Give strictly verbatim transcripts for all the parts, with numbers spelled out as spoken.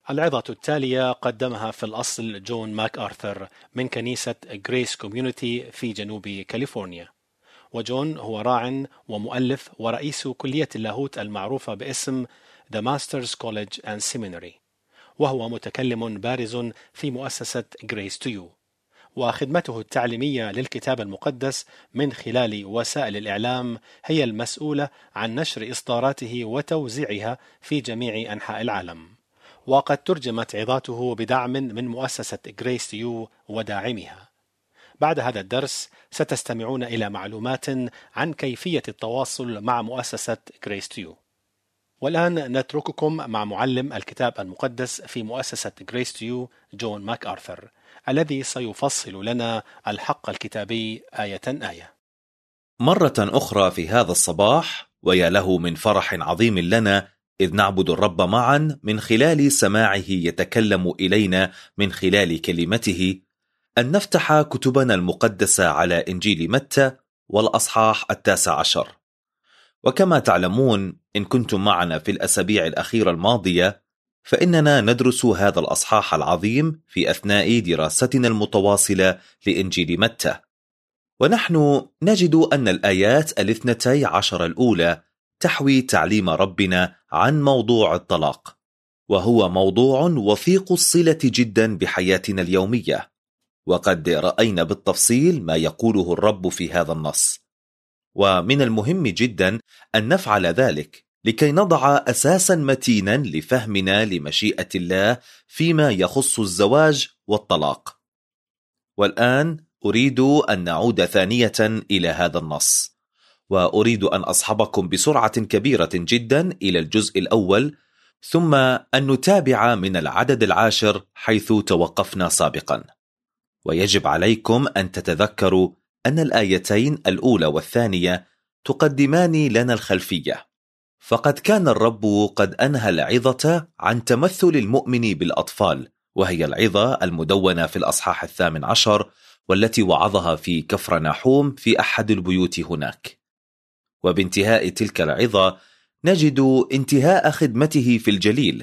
العظة التالية قدمها في الأصل جون ماك آرثر من كنيسة غريس كوميونيتي في جنوب كاليفورنيا، وجون هو راع ومؤلف ورئيس كلية اللاهوت المعروفة باسم The Masters College and Seminary، وهو متكلم بارز في مؤسسة Grace to You، وخدمته التعليمية للكتاب المقدس من خلال وسائل الإعلام هي المسؤولة عن نشر إصداراته وتوزيعها في جميع أنحاء العالم، وقد ترجمت عظاته بدعم من مؤسسة Grace to You وداعمها. بعد هذا الدرس ستستمعون إلى معلومات عن كيفية التواصل مع مؤسسة Grace to You. والآن نترككم مع معلم الكتاب المقدس في مؤسسة Grace to You جون ماك آرثر، الذي سيفصل لنا الحق الكتابي آية آية. مرة أخرى في هذا الصباح، ويا له من فرح عظيم لنا إذ نعبد الرب معا من خلال سماعه يتكلم إلينا من خلال كلمته، أن نفتح كتبنا المقدسة على إنجيل متى والأصحاح التاسع عشر. وكما تعلمون إن كنتم معنا في الأسابيع الأخيرة الماضية، فإننا ندرس هذا الأصحاح العظيم في أثناء دراستنا المتواصلة لإنجيل متى، ونحن نجد أن الآيات الاثنتي عشر الأولى تحوي تعليم ربنا عن موضوع الطلاق، وهو موضوع وثيق الصلة جدا بحياتنا اليومية، وقد رأينا بالتفصيل ما يقوله الرب في هذا النص، ومن المهم جدا أن نفعل ذلك لكي نضع أساسا متينا لفهمنا لمشيئة الله فيما يخص الزواج والطلاق. والآن أريد أن نعود ثانية إلى هذا النص، وأريد أن أصحبكم بسرعة كبيرة جدا إلى الجزء الأول، ثم أن نتابع من العدد العاشر حيث توقفنا سابقا. ويجب عليكم أن تتذكروا أن الآيتين الأولى والثانية تقدمان لنا الخلفية، فقد كان الرب قد أنهى العظة عن تمثل المؤمن بالأطفال، وهي العظة المدونة في الأصحاح الثامن عشر، والتي وعظها في كفر ناحوم في أحد البيوت هناك. وبانتهاء تلك العظة نجد انتهاء خدمته في الجليل،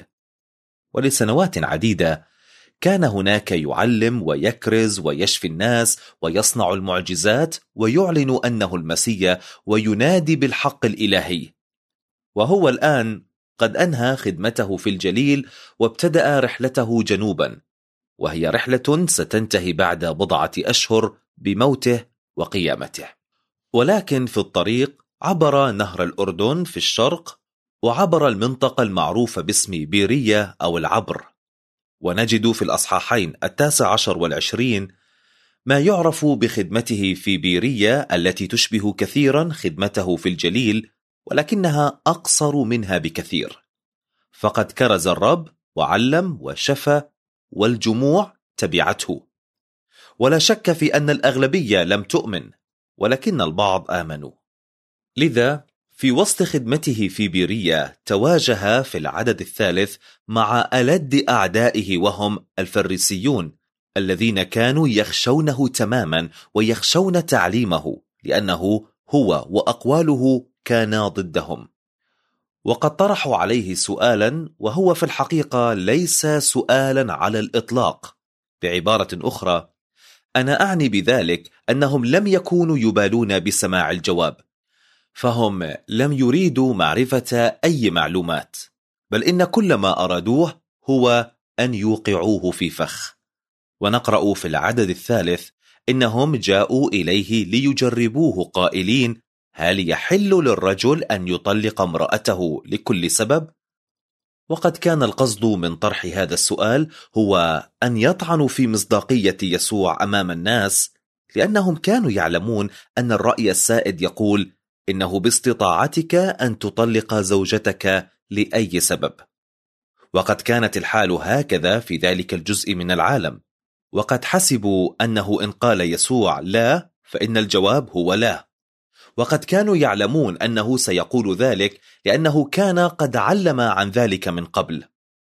ولسنوات عديدة كان هناك يعلم ويكرز ويشفي الناس ويصنع المعجزات ويعلن أنه المسيح وينادي بالحق الإلهي. وهو الآن قد أنهى خدمته في الجليل وابتدأ رحلته جنوبا، وهي رحلة ستنتهي بعد بضعة أشهر بموته وقيامته. ولكن في الطريق عبر نهر الأردن في الشرق، وعبر المنطقة المعروفة باسم بيرية أو العبر. ونجد في الأصحاحين التاسع عشر والعشرين ما يعرف بخدمته في بيرية التي تشبه كثيرا خدمته في الجليل، ولكنها أقصر منها بكثير، فقد كرز الرب وعلم وشفى والجموع تبعته. ولا شك في أن الأغلبية لم تؤمن، ولكن البعض آمنوا. لذا في وسط خدمته في بيرية تواجه في العدد الثالث مع ألد أعدائه، وهم الفريسيون الذين كانوا يخشونه تماما ويخشون تعليمه، لأنه هو وأقواله كانا ضدهم. وقد طرحوا عليه سؤالا، وهو في الحقيقة ليس سؤالا على الإطلاق. بعبارة أخرى، أنا أعني بذلك أنهم لم يكونوا يبالون بسماع الجواب، فهم لم يريدوا معرفة أي معلومات، بل إن كل ما أرادوه هو أن يوقعوه في فخ. ونقرأ في العدد الثالث إنهم جاءوا إليه ليجربوه قائلين: هل يحل للرجل أن يطلق امرأته لكل سبب؟ وقد كان القصد من طرح هذا السؤال هو أن يطعنوا في مصداقية يسوع أمام الناس، لأنهم كانوا يعلمون أن الرأي السائد يقول إنه باستطاعتك أن تطلق زوجتك لأي سبب. وقد كانت الحال هكذا في ذلك الجزء من العالم، وقد حسبوا أنه إن قال يسوع لا فإن الجواب هو لا، وقد كانوا يعلمون أنه سيقول ذلك لأنه كان قد علم عن ذلك من قبل،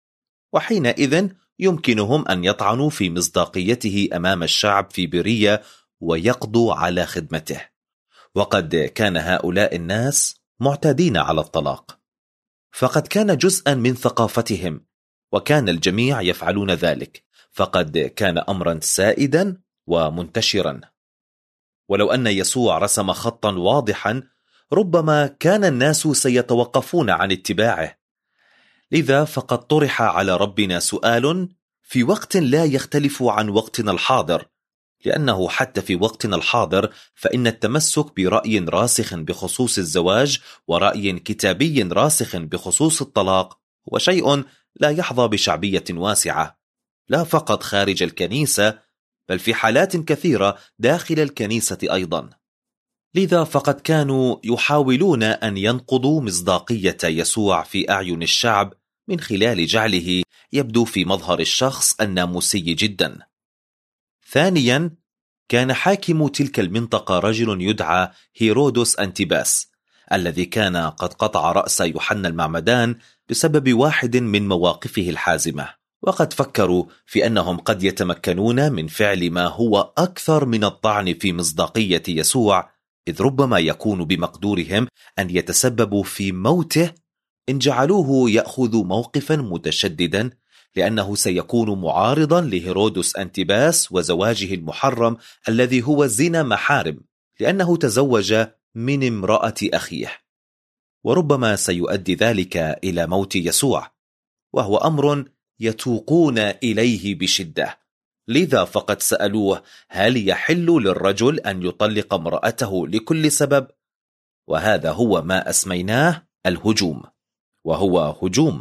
وحينئذ يمكنهم أن يطعنوا في مصداقيته أمام الشعب في بيرية ويقضوا على خدمته. وقد كان هؤلاء الناس معتادين على الطلاق، فقد كان جزءا من ثقافتهم وكان الجميع يفعلون ذلك، فقد كان أمرا سائدا ومنتشرا. ولو أن يسوع رسم خطا واضحا ربما كان الناس سيتوقفون عن اتباعه. لذا فقد طرح على ربنا سؤال في وقت لا يختلف عن وقتنا الحاضر، لأنه حتى في وقتنا الحاضر فإن التمسك برأي راسخ بخصوص الزواج ورأي كتابي راسخ بخصوص الطلاق هو شيء لا يحظى بشعبية واسعة، لا فقط خارج الكنيسة بل في حالات كثيرة داخل الكنيسة أيضا. لذا فقد كانوا يحاولون أن ينقضوا مصداقية يسوع في أعين الشعب من خلال جعله يبدو في مظهر الشخص الناموسي جدا. ثانيا، كان حاكم تلك المنطقة رجل يدعى هيرودس أنتيباس، الذي كان قد قطع رأس يوحنا المعمدان بسبب واحد من مواقفه الحازمة، وقد فكروا في أنهم قد يتمكنون من فعل ما هو أكثر من الطعن في مصداقية يسوع، إذ ربما يكون بمقدورهم أن يتسببوا في موته إن جعلوه يأخذ موقفا متشددا، لأنه سيكون معارضا لهيرودس أنتيباس وزواجه المحرم الذي هو زنا محارم، لأنه تزوج من امرأة أخيه، وربما سيؤدي ذلك إلى موت يسوع، وهو أمر يتوقون إليه بشدة. لذا فقد سألوه هل يحل للرجل أن يطلق امرأته لكل سبب؟ وهذا هو ما أسميناه الهجوم، وهو هجوم.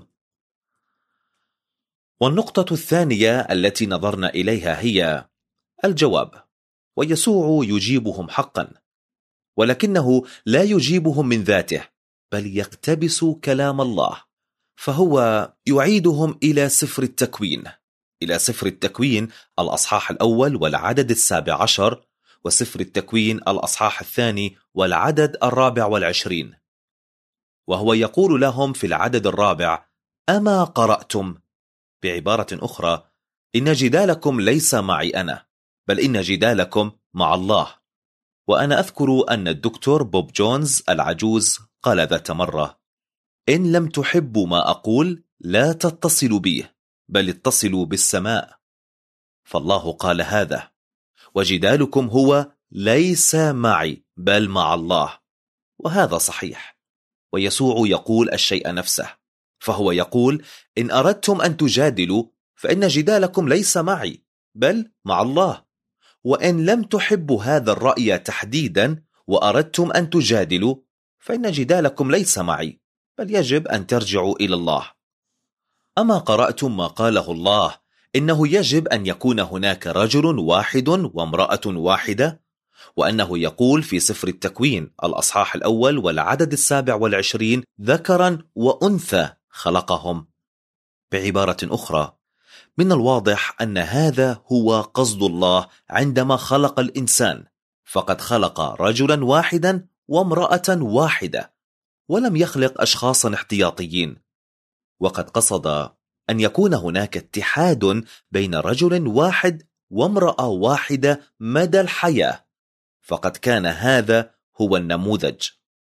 والنقطة الثانية التي نظرنا إليها هي الجواب، ويسوع يجيبهم حقا، ولكنه لا يجيبهم من ذاته بل يقتبس كلام الله، فهو يعيدهم إلى سفر التكوين إلى سفر التكوين الأصحاح الأول والعدد السابع عشر، وسفر التكوين الأصحاح الثاني والعدد الرابع والعشرين. وهو يقول لهم في العدد الرابع: أما قرأتم؟ بعبارة أخرى، إن جدالكم ليس معي أنا، بل إن جدالكم مع الله. وأنا أذكر أن الدكتور بوب جونز العجوز قال ذات مرة: إن لم تحبوا ما أقول لا تتصلوا بي، بل اتصلوا بالسماء. فالله قال هذا، وجدالكم هو ليس معي بل مع الله، وهذا صحيح. ويسوع يقول الشيء نفسه، فهو يقول: إن أردتم أن تجادلوا فإن جدالكم ليس معي بل مع الله. وإن لم تحبوا هذا الرأي تحديدا وأردتم أن تجادلوا فإن جدالكم ليس معي بل يجب أن ترجعوا إلى الله. أما قرأتم ما قاله الله إنه يجب أن يكون هناك رجل واحد وامرأة واحدة، وأنه يقول في سفر التكوين الأصحاح الأول والعدد السابع والعشرين: ذكرا وأنثى خلقهم. بعبارة أخرى، من الواضح أن هذا هو قصد الله عندما خلق الإنسان، فقد خلق رجلا واحدا وامرأة واحدة، ولم يخلق أشخاصا احتياطيين. وقد قصد أن يكون هناك اتحاد بين رجل واحد وامرأة واحدة مدى الحياة، فقد كان هذا هو النموذج.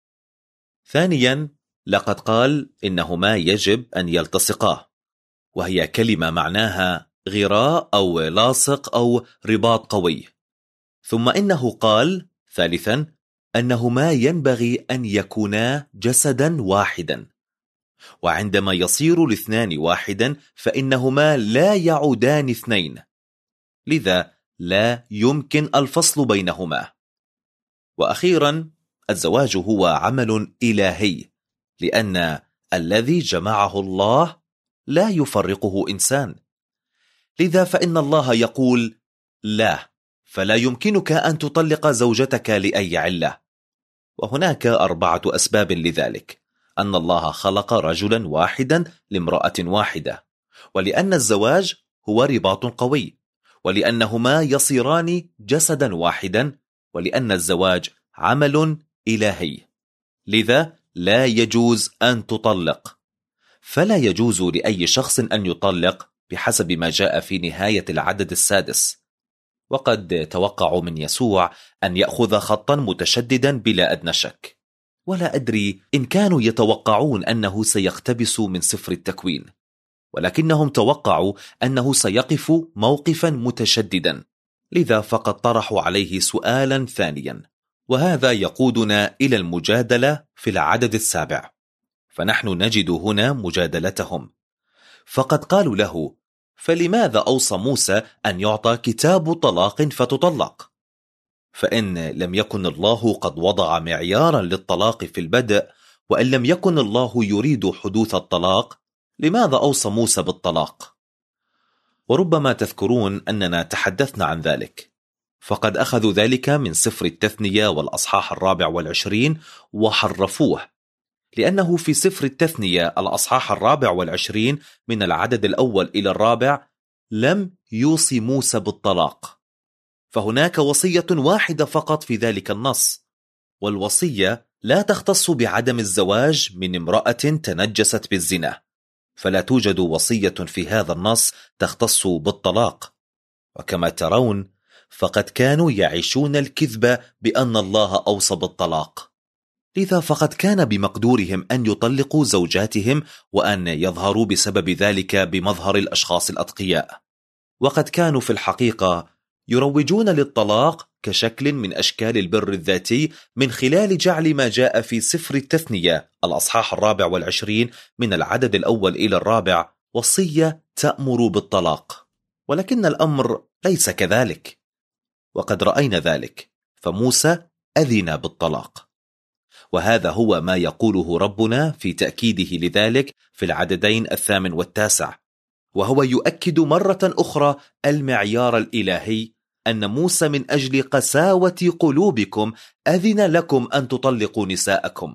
ثانيا، لقد قال إنهما يجب أن يلتصقا، وهي كلمة معناها غراء أو لاصق أو رباط قوي. ثم إنه قال ثالثا أنهما ينبغي أن يكونا جسدا واحدا، وعندما يصير الاثنان واحدا فإنهما لا يعودان اثنين، لذا لا يمكن الفصل بينهما. وأخيرا، الزواج هو عمل إلهي، لأن الذي جمعه الله لا يفرقه إنسان. لذا فإن الله يقول: لا، فلا يمكنك أن تطلق زوجتك لأي علة. وهناك أربعة أسباب لذلك: أن الله خلق رجلا واحدا لامرأة واحدة، ولأن الزواج هو رباط قوي، ولأنهما يصيران جسدا واحدا، ولأن الزواج عمل إلهي. لذا لا يجوز أن تطلق، فلا يجوز لأي شخص أن يطلق بحسب ما جاء في نهاية العدد السادس. وقد توقعوا من يسوع أن يأخذ خطا متشددا بلا أدنى شك، ولا أدري إن كانوا يتوقعون أنه سيقتبس من سفر التكوين، ولكنهم توقعوا أنه سيقف موقفا متشددا، لذا فقد طرحوا عليه سؤالا ثانيا، وهذا يقودنا إلى المجادلة في العدد السابع. فنحن نجد هنا مجادلتهم، فقد قالوا له: فلماذا أوصى موسى أن يعطى كتاب طلاق فتطلق؟ فإن لم يكن الله قد وضع معيارا للطلاق في البدء، وإن لم يكن الله يريد حدوث الطلاق، لماذا أوصى موسى بالطلاق؟ وربما تذكرون أننا تحدثنا عن ذلك، فقد أخذوا ذلك من سفر التثنية والأصحاح الرابع والعشرين وحرفوه، لأنه في سفر التثنية الأصحاح الرابع والعشرين من العدد الأول إلى الرابع لم يوصي موسى بالطلاق، فهناك وصية واحدة فقط في ذلك النص، والوصية لا تختص بعدم الزواج من امرأة تنجست بالزنا، فلا توجد وصية في هذا النص تختص بالطلاق. وكما ترون فقد كانوا يعيشون الكذبة بأن الله أوصى بالطلاق، لذا فقد كان بمقدورهم أن يطلقوا زوجاتهم وأن يظهروا بسبب ذلك بمظهر الأشخاص الأتقياء، وقد كانوا في الحقيقة يروجون للطلاق كشكل من أشكال البر الذاتي من خلال جعل ما جاء في سفر التثنية الأصحاح الرابع والعشرين من العدد الأول إلى الرابع وصية تأمر بالطلاق، ولكن الأمر ليس كذلك، وقد رأينا ذلك، فموسى أذن بالطلاق، وهذا هو ما يقوله ربنا في تأكيده لذلك في العددين الثامن والتاسع، وهو يؤكد مرة أخرى المعيار الإلهي أن موسى من أجل قساوة قلوبكم أذن لكم أن تطلقوا نساءكم،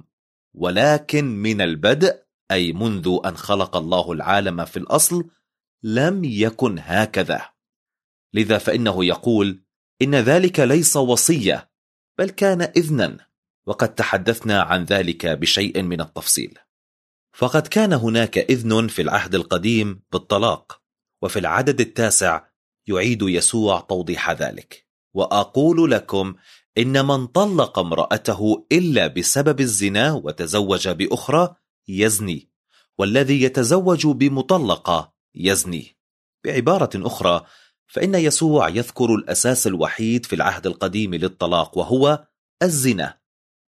ولكن من البدء، أي منذ أن خلق الله العالم في الأصل، لم يكن هكذا. لذا فإنه يقول إن ذلك ليس وصية بل كان إذنا، وقد تحدثنا عن ذلك بشيء من التفصيل. فقد كان هناك إذن في العهد القديم بالطلاق، وفي العدد التاسع يعيد يسوع توضيح ذلك: وأقول لكم إن من طلق امرأته إلا بسبب الزنا وتزوج بأخرى يزني، والذي يتزوج بمطلقة يزني. بعبارة أخرى، فإن يسوع يذكر الأساس الوحيد في العهد القديم للطلاق، وهو الزنا،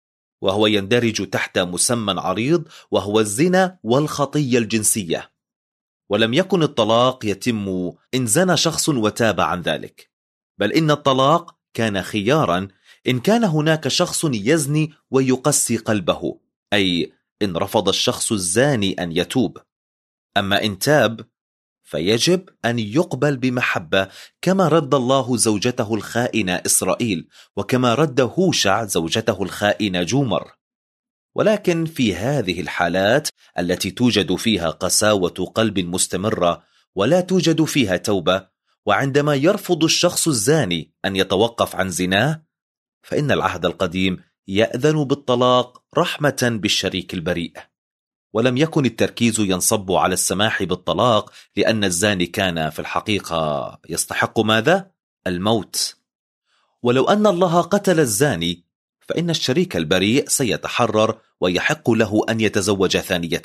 وهو يندرج تحت مسمى عريض، وهو الزنا والخطية الجنسية. ولم يكن الطلاق يتم إن زنى شخص وتاب عن ذلك، بل إن الطلاق كان خيارا إن كان هناك شخص يزني ويقسي قلبه، أي إن رفض الشخص الزاني أن يتوب. أما إن تاب فيجب أن يقبل بمحبة، كما رد الله زوجته الخائنة إسرائيل، وكما رد هوشع زوجته الخائنة جومر. ولكن في هذه الحالات التي توجد فيها قساوة قلب مستمرة ولا توجد فيها توبة، وعندما يرفض الشخص الزاني أن يتوقف عن زناه، فإن العهد القديم يأذن بالطلاق رحمة بالشريك البريء. ولم يكن التركيز ينصب على السماح بالطلاق لأن الزاني كان في الحقيقة يستحق ماذا؟ الموت. ولو أن الله قتل الزاني فإن الشريك البريء سيتحرر ويحق له أن يتزوج ثانية.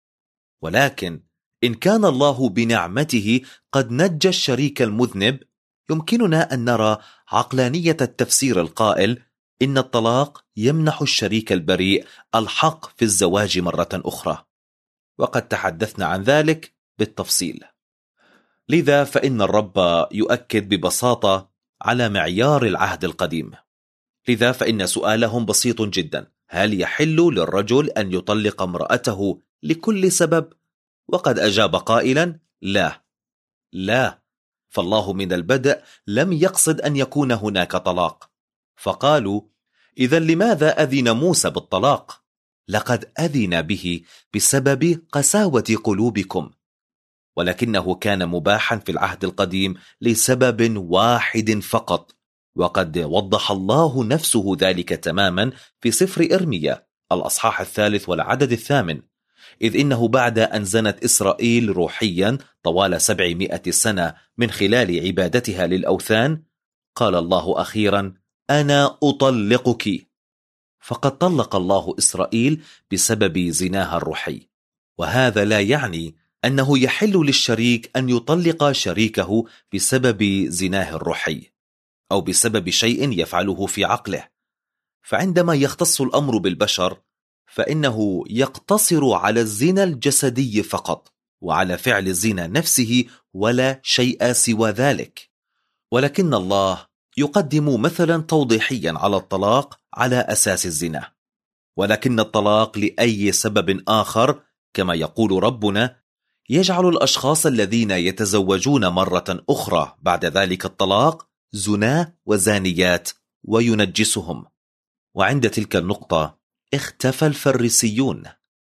ولكن إن كان الله بنعمته قد نجى الشريك المذنب، يمكننا أن نرى عقلانية التفسير القائل إن الطلاق يمنح الشريك البريء الحق في الزواج مرة أخرى، وقد تحدثنا عن ذلك بالتفصيل. لذا فإن الرب يؤكد ببساطة على معيار العهد القديم. لذا فإن سؤالهم بسيط جدا: هل يحل للرجل أن يطلق امرأته لكل سبب؟ وقد أجاب قائلا: لا لا، فالله من البدء لم يقصد أن يكون هناك طلاق. فقالوا: إذن لماذا أذن موسى بالطلاق؟ لقد أذن به بسبب قساوة قلوبكم، ولكنه كان مباحا في العهد القديم لسبب واحد فقط، وقد وضح الله نفسه ذلك تماما في سفر إرميا الأصحاح الثالث والعدد الثامن، إذ إنه بعد أن زنت إسرائيل روحيا طوال سبعمائة سنة من خلال عبادتها للأوثان، قال الله أخيرا: أنا أطلقك. فقد طلق الله إسرائيل بسبب زناها الروحي، وهذا لا يعني أنه يحل للشريك أن يطلق شريكه بسبب زناه الروحي أو بسبب شيء يفعله في عقله. فعندما يختص الأمر بالبشر فإنه يقتصر على الزنا الجسدي فقط وعلى فعل الزنا نفسه ولا شيء سوى ذلك. ولكن الله يقدم مثلا توضيحيا على الطلاق على أساس الزنا. ولكن الطلاق لأي سبب آخر كما يقول ربنا يجعل الأشخاص الذين يتزوجون مرة أخرى بعد ذلك الطلاق زنا وزانيات وينجسهم. وعند تلك النقطة اختفى الفريسيون،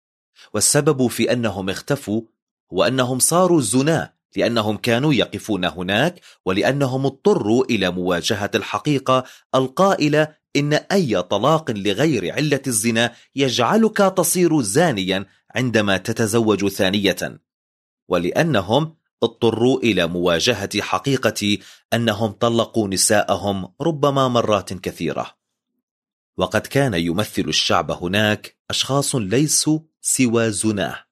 والسبب في أنهم اختفوا هو أنهم صاروا زنا لأنهم كانوا يقفون هناك ولأنهم اضطروا إلى مواجهة الحقيقة القائلة إن أي طلاق لغير علة الزنا يجعلك تصير زانيا عندما تتزوج ثانية، ولأنهم اضطروا إلى مواجهة حقيقة أنهم طلقوا نساءهم ربما مرات كثيرة. وقد كان يمثل الشعب هناك أشخاص ليسوا سوى زناه،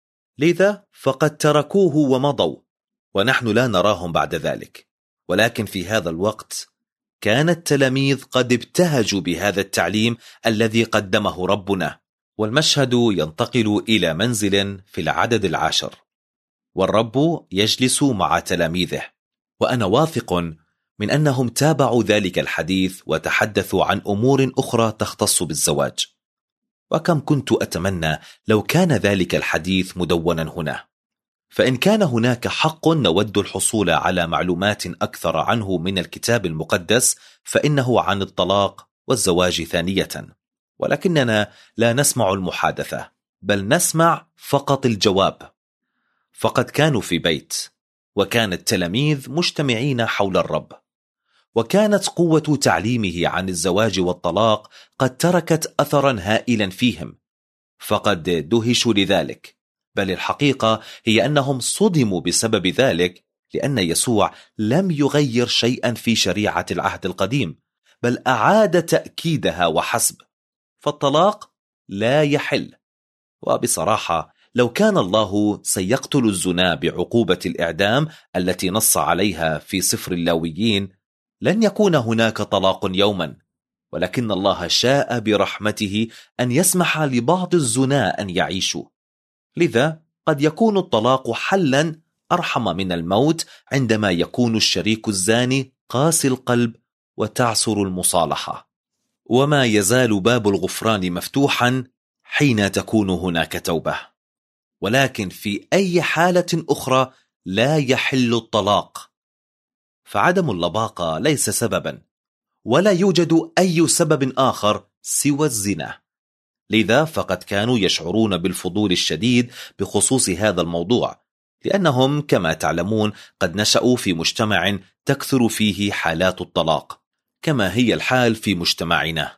لذا فقد تركوه ومضوا ونحن لا نراهم بعد ذلك. ولكن في هذا الوقت كان التلاميذ قد ابتهجوا بهذا التعليم الذي قدمه ربنا. والمشهد ينتقل إلى منزل في العدد العاشر، والرب يجلس مع تلاميذه، وأنا واثق من أنهم تابعوا ذلك الحديث وتحدثوا عن أمور أخرى تختص بالزواج. وكم كنت أتمنى لو كان ذلك الحديث مدونا هنا، فإن كان هناك حق نود الحصول على معلومات أكثر عنه من الكتاب المقدس فإنه عن الطلاق والزواج ثانية. ولكننا لا نسمع المحادثة بل نسمع فقط الجواب. فقد كانوا في بيت، وكان التلاميذ مجتمعين حول الرب، وكانت قوة تعليمه عن الزواج والطلاق قد تركت أثرا هائلا فيهم، فقد دهشوا لذلك. بل الحقيقة هي أنهم صدموا بسبب ذلك، لأن يسوع لم يغير شيئا في شريعة العهد القديم بل أعاد تأكيدها وحسب. فالطلاق لا يحل. وبصراحة لو كان الله سيقتل الزنا بعقوبة الإعدام التي نص عليها في سفر اللاويين لن يكون هناك طلاق يوما. ولكن الله شاء برحمته أن يسمح لبعض الزنا أن يعيشوا، لذا قد يكون الطلاق حلا أرحم من الموت عندما يكون الشريك الزاني قاسي القلب وتعسر المصالحة. وما يزال باب الغفران مفتوحا حين تكون هناك توبة. ولكن في أي حالة أخرى لا يحل الطلاق، فعدم اللباقة ليس سببا، ولا يوجد أي سبب آخر سوى الزنا. لذا فقد كانوا يشعرون بالفضول الشديد بخصوص هذا الموضوع، لأنهم كما تعلمون قد نشأوا في مجتمع تكثر فيه حالات الطلاق كما هي الحال في مجتمعنا.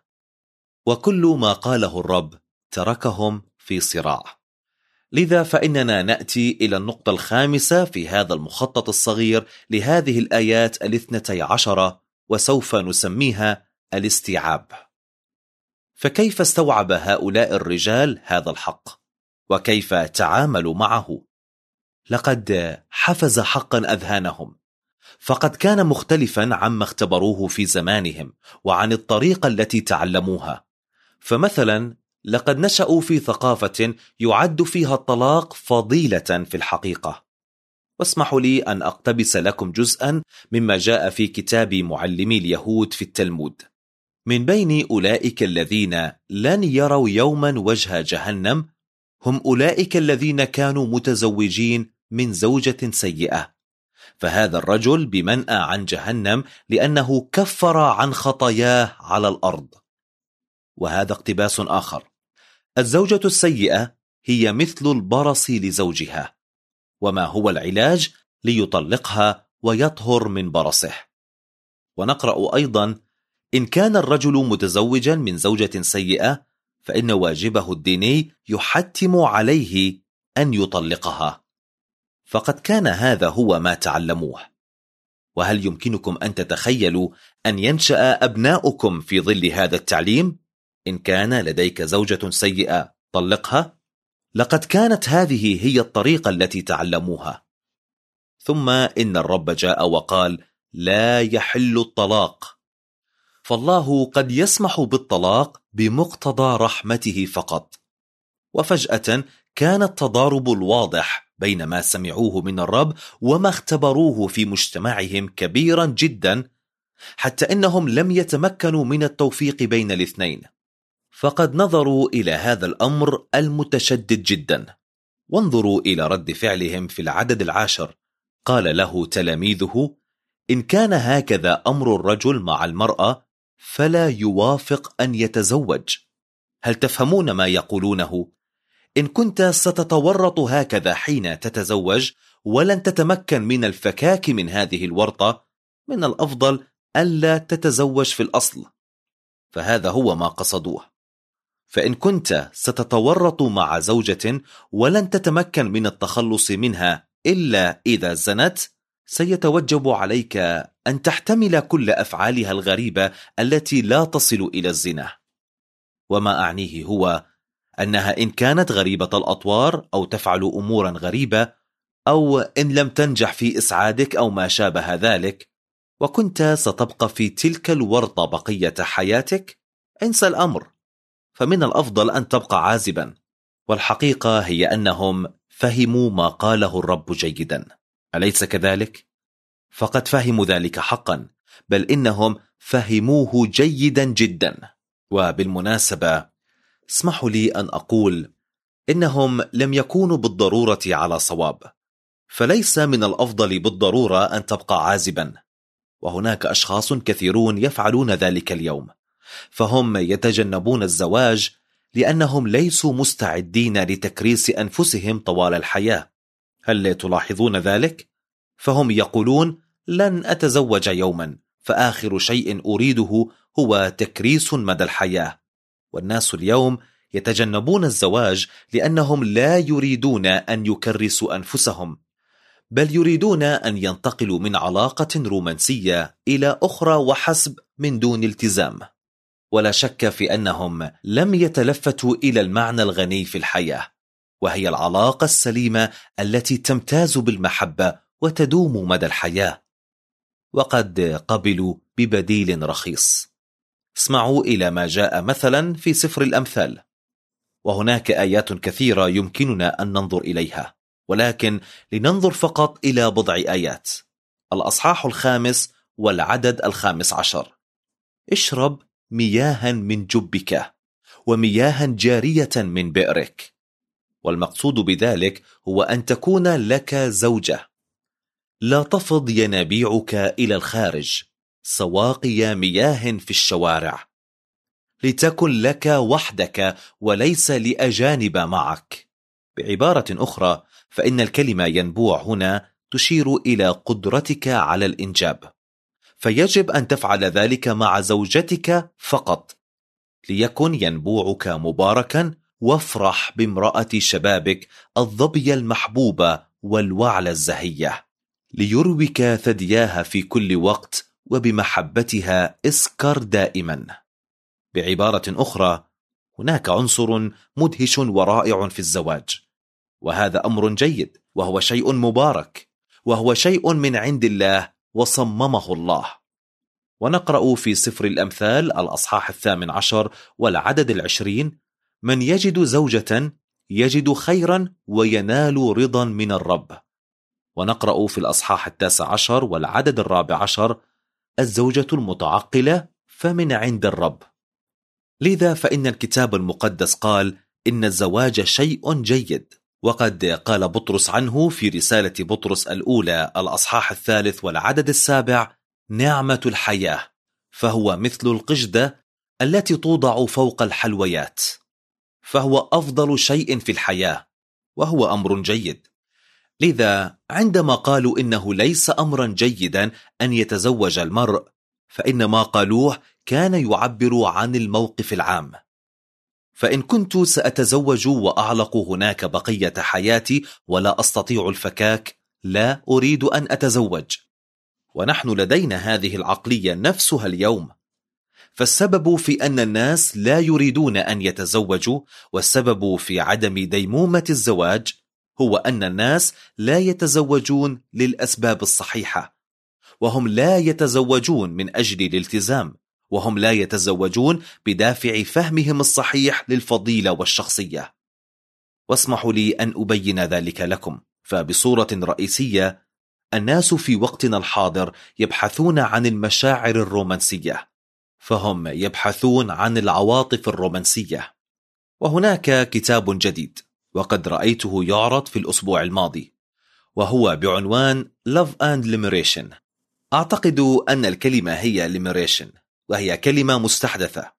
وكل ما قاله الرب تركهم في صراع. لذا فإننا نأتي إلى النقطة الخامسة في هذا المخطط الصغير لهذه الآيات الاثنتي عشرة، وسوف نسميها الاستيعاب. فكيف استوعب هؤلاء الرجال هذا الحق؟ وكيف تعاملوا معه؟ لقد حفز حقا أذهانهم، فقد كان مختلفا عما اختبروه في زمانهم وعن الطريقة التي تعلموها. فمثلا لقد نشأوا في ثقافة يعد فيها الطلاق فضيلة في الحقيقة. واسمحوا لي أن أقتبس لكم جزءا مما جاء في كتاب معلمي اليهود في التلمود: من بين أولئك الذين لن يروا يوما وجه جهنم هم أولئك الذين كانوا متزوجين من زوجة سيئة، فهذا الرجل بمنأى عن جهنم لأنه كفر عن خطاياه على الأرض. وهذا اقتباس آخر: الزوجة السيئة هي مثل البرص لزوجها، وما هو العلاج؟ ليطلقها ويطهر من برصه. ونقرأ أيضا: إن كان الرجل متزوجا من زوجة سيئة فإن واجبه الديني يحتم عليه أن يطلقها. فقد كان هذا هو ما تعلموه. وهل يمكنكم أن تتخيلوا أن ينشأ أبناؤكم في ظل هذا التعليم؟ إن كان لديك زوجة سيئة طلقها، لقد كانت هذه هي الطريقة التي تعلموها. ثم إن الرب جاء وقال: لا يحل الطلاق. فالله قد يسمح بالطلاق بمقتضى رحمته فقط. وفجأة كان التضارب الواضح بين ما سمعوه من الرب وما اختبروه في مجتمعهم كبيرا جدا، حتى إنهم لم يتمكنوا من التوفيق بين الاثنين. فقد نظروا إلى هذا الأمر المتشدد جدا. وانظروا إلى رد فعلهم في العدد العاشر. قال له تلاميذه: إن كان هكذا أمر الرجل مع المرأة فلا يوافق أن يتزوج. هل تفهمون ما يقولونه؟ إن كنت ستتورط هكذا حين تتزوج ولن تتمكن من الفكاك من هذه الورطة، من الأفضل ألا تتزوج في الأصل. فهذا هو ما قصدوه. فإن كنت ستتورط مع زوجة ولن تتمكن من التخلص منها إلا إذا زنت، سيتوجب عليك أن تحتمل كل أفعالها الغريبة التي لا تصل إلى الزنا. وما أعنيه هو أنها إن كانت غريبة الأطوار أو تفعل أمورا غريبة، أو إن لم تنجح في إسعادك أو ما شابه ذلك، وكنت ستبقى في تلك الورطة بقية حياتك، انسى الأمر. فمن الأفضل أن تبقى عازبا. والحقيقة هي أنهم فهموا ما قاله الرب جيدا، أليس كذلك؟ فقد فهموا ذلك حقا، بل إنهم فهموه جيدا جدا. وبالمناسبة اسمحوا لي أن أقول إنهم لم يكونوا بالضرورة على صواب. فليس من الأفضل بالضرورة أن تبقى عازبا. وهناك أشخاص كثيرون يفعلون ذلك اليوم، فهم يتجنبون الزواج لأنهم ليسوا مستعدين لتكريس أنفسهم طوال الحياة. هل تلاحظون ذلك؟ فهم يقولون: لن أتزوج يوما، فآخر شيء أريده هو تكريس مدى الحياة. والناس اليوم يتجنبون الزواج لأنهم لا يريدون أن يكرسوا أنفسهم، بل يريدون أن ينتقلوا من علاقة رومانسية إلى أخرى وحسب من دون التزام. ولا شك في أنهم لم يتلفتوا إلى المعنى الغني في الحياة، وهي العلاقة السليمة التي تمتاز بالمحبة وتدوم مدى الحياة. وقد قبلوا ببديل رخيص. اسمعوا إلى ما جاء مثلا في سفر الأمثال. وهناك آيات كثيرة يمكننا أن ننظر إليها، ولكن لننظر فقط إلى بضع آيات. الأصحاح الخامس والعدد الخامس عشر: اشرب مياها من جبك ومياها جارية من بئرك. والمقصود بذلك هو أن تكون لك زوجة. لا تفض ينابيعك إلى الخارج سواقي مياه في الشوارع. لتكن لك وحدك وليس لأجانب معك. بعبارة أخرى، فإن الكلمة ينبوع هنا تشير إلى قدرتك على الإنجاب، فيجب أن تفعل ذلك مع زوجتك فقط. ليكن ينبوعك مباركا، وافرح بامرأة شبابك الظبية المحبوبة والوعلة الزهية، ليروك ثدياها في كل وقت، وبمحبتها اسكر دائما. بعبارة أخرى، هناك عنصر مدهش ورائع في الزواج، وهذا أمر جيد، وهو شيء مبارك، وهو شيء من عند الله وصممه الله. ونقرأ في سفر الأمثال الأصحاح الثامن عشر والعدد العشرين: من يجد زوجة يجد خيرا وينال رضا من الرب. ونقرأ في الأصحاح التاسع عشر والعدد الرابع عشر: الزوجة المتعقلة فمن عند الرب. لذا فإن الكتاب المقدس قال إن الزواج شيء جيد، وقد قال بطرس عنه في رسالة بطرس الأولى الأصحاح الثالث والعدد السابع: نعمة الحياة، فهو مثل القشدة التي توضع فوق الحلويات، فهو أفضل شيء في الحياة، وهو أمر جيد. لذا عندما قالوا إنه ليس أمرا جيدا أن يتزوج المرء، فإن ما قالوه كان يعبر عن الموقف العام. فإن كنت سأتزوج وأعلق هناك بقية حياتي ولا أستطيع الفكاك، لا أريد أن أتزوج. ونحن لدينا هذه العقلية نفسها اليوم. فالسبب في أن الناس لا يريدون أن يتزوجوا، والسبب في عدم ديمومة الزواج هو أن الناس لا يتزوجون للأسباب الصحيحة، وهم لا يتزوجون من أجل الالتزام، وهم لا يتزوجون بدافع فهمهم الصحيح للفضيلة والشخصية. واسمحوا لي أن أبين ذلك لكم. فبصورة رئيسية الناس في وقتنا الحاضر يبحثون عن المشاعر الرومانسية، فهم يبحثون عن العواطف الرومانسية. وهناك كتاب جديد وقد رأيته يعرض في الأسبوع الماضي، وهو بعنوان Love and Liberation. أعتقد أن الكلمة هي Liberation، وهي كلمة مستحدثة،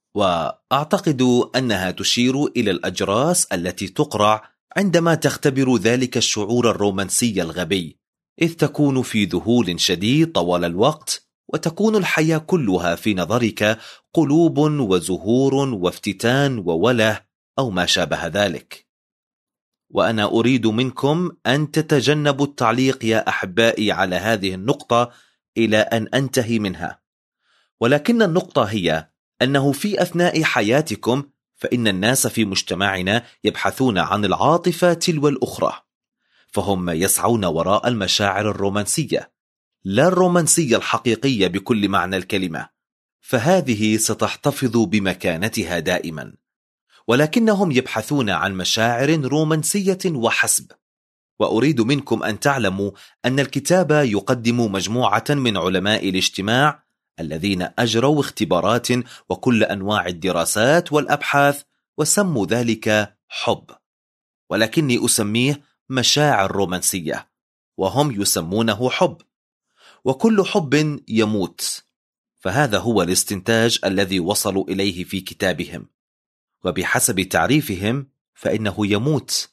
وأعتقد أنها تشير إلى الأجراس التي تقرع عندما تختبر ذلك الشعور الرومانسي الغبي، إذ تكون في ذهول شديد طوال الوقت، وتكون الحياة كلها في نظرك قلوب وزهور وافتتان ووله أو ما شابه ذلك. وأنا أريد منكم أن تتجنبوا التعليق يا أحبائي على هذه النقطة إلى أن أنتهي منها، ولكن النقطة هي أنه في أثناء حياتكم فإن الناس في مجتمعنا يبحثون عن العاطفة تلو الأخرى، فهم يسعون وراء المشاعر الرومانسية، لا الرومانسية الحقيقية بكل معنى الكلمة، فهذه ستحتفظ بمكانتها دائما، ولكنهم يبحثون عن مشاعر رومانسية وحسب. وأريد منكم أن تعلموا أن الكتاب يقدم مجموعة من علماء الاجتماع الذين أجروا اختبارات وكل أنواع الدراسات والأبحاث وسموا ذلك حب، ولكني أسميه مشاعر رومانسية، وهم يسمونه حب، وكل حب يموت. فهذا هو الاستنتاج الذي وصلوا إليه في كتابهم، وبحسب تعريفهم فإنه يموت.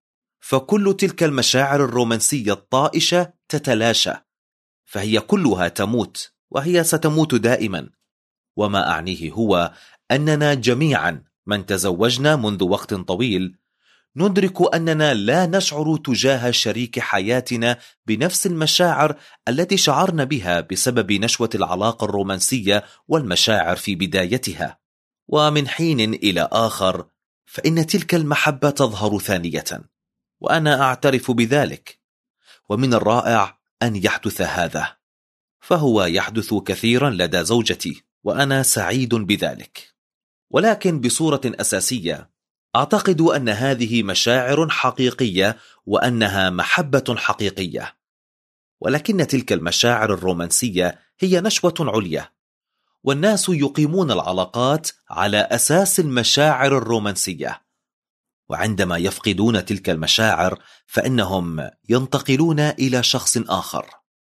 فكل تلك المشاعر الرومانسية الطائشة تتلاشى، فهي كلها تموت، وهي ستموت دائما. وما أعنيه هو أننا جميعا من تزوجنا منذ وقت طويل ندرك أننا لا نشعر تجاه شريك حياتنا بنفس المشاعر التي شعرنا بها بسبب نشوة العلاقة الرومانسية والمشاعر في بدايتها. ومن حين إلى آخر فإن تلك المحبة تظهر ثانية، وأنا أعترف بذلك، ومن الرائع أن يحدث هذا، فهو يحدث كثيرا لدى زوجتي، وأنا سعيد بذلك. ولكن بصورة أساسية أعتقد أن هذه مشاعر حقيقية وأنها محبة حقيقية، ولكن تلك المشاعر الرومانسية هي نشوة عليا، والناس يقيمون العلاقات على أساس المشاعر الرومانسية، وعندما يفقدون تلك المشاعر فإنهم ينتقلون إلى شخص آخر.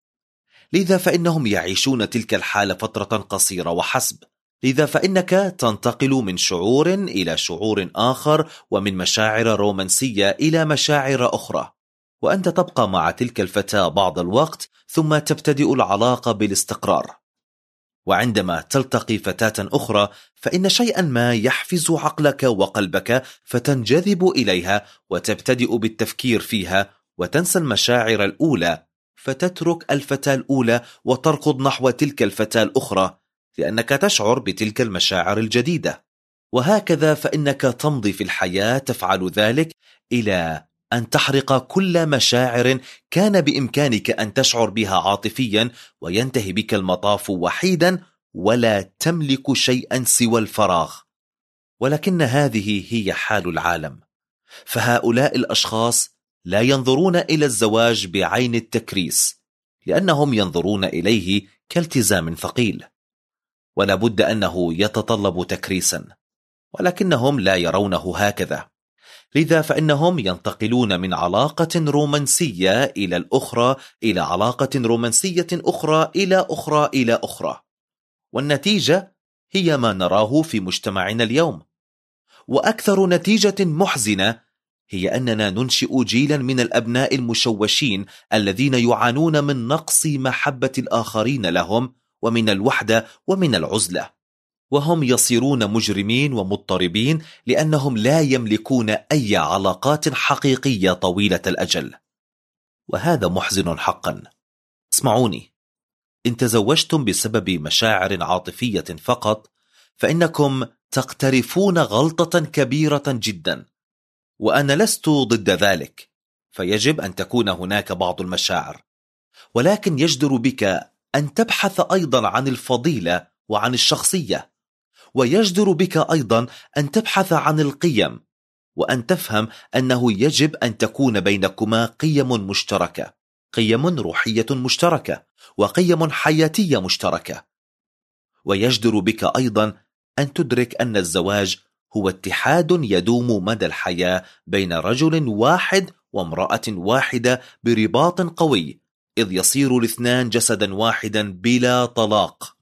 لذا فإنهم يعيشون تلك الحالة فترة قصيرة وحسب، لذا فإنك تنتقل من شعور إلى شعور آخر، ومن مشاعر رومانسية إلى مشاعر أخرى، وأنت تبقى مع تلك الفتاة بعض الوقت ثم تبتدئ العلاقة بالاستقرار. وعندما تلتقي فتاة أخرى فإن شيئا ما يحفز عقلك وقلبك فتنجذب إليها وتبتدئ بالتفكير فيها وتنسى المشاعر الأولى، فتترك الفتاة الأولى وتركض نحو تلك الفتاة الأخرى لأنك تشعر بتلك المشاعر الجديدة. وهكذا فإنك تمضي في الحياة تفعل ذلك إلى أن تحرق كل مشاعر كان بإمكانك أن تشعر بها عاطفيا، وينتهي بك المطاف وحيدا ولا تملك شيئا سوى الفراغ. ولكن هذه هي حال العالم، فهؤلاء الأشخاص لا ينظرون إلى الزواج بعين التكريس، لأنهم ينظرون إليه كالتزام ثقيل، ولا بد أنه يتطلب تكريسا، ولكنهم لا يرونه هكذا. لذا فإنهم ينتقلون من علاقة رومانسية إلى الأخرى، إلى علاقة رومانسية أخرى، إلى أخرى، إلى أخرى، والنتيجة هي ما نراه في مجتمعنا اليوم. وأكثر نتيجة محزنة هي أننا ننشئ جيلا من الأبناء المشوشين الذين يعانون من نقص محبة الآخرين لهم، ومن الوحدة ومن العزلة، وهم يصيرون مجرمين ومضطربين لأنهم لا يملكون أي علاقات حقيقية طويلة الأجل. وهذا محزن حقا. اسمعوني، إن تزوجتم بسبب مشاعر عاطفية فقط فإنكم تقترفون غلطة كبيرة جدا، وأنا لست ضد ذلك، فيجب أن تكون هناك بعض المشاعر، ولكن يجدر بك أن تبحث أيضا عن الفضيلة وعن الشخصية، ويجدر بك أيضا أن تبحث عن القيم، وأن تفهم أنه يجب أن تكون بينكما قيم مشتركة، قيم روحية مشتركة، وقيم حياتية مشتركة. ويجدر بك أيضا أن تدرك أن الزواج هو اتحاد يدوم مدى الحياة بين رجل واحد وامرأة واحدة برباط قوي، إذ يصير الاثنان جسدا واحدا بلا طلاق.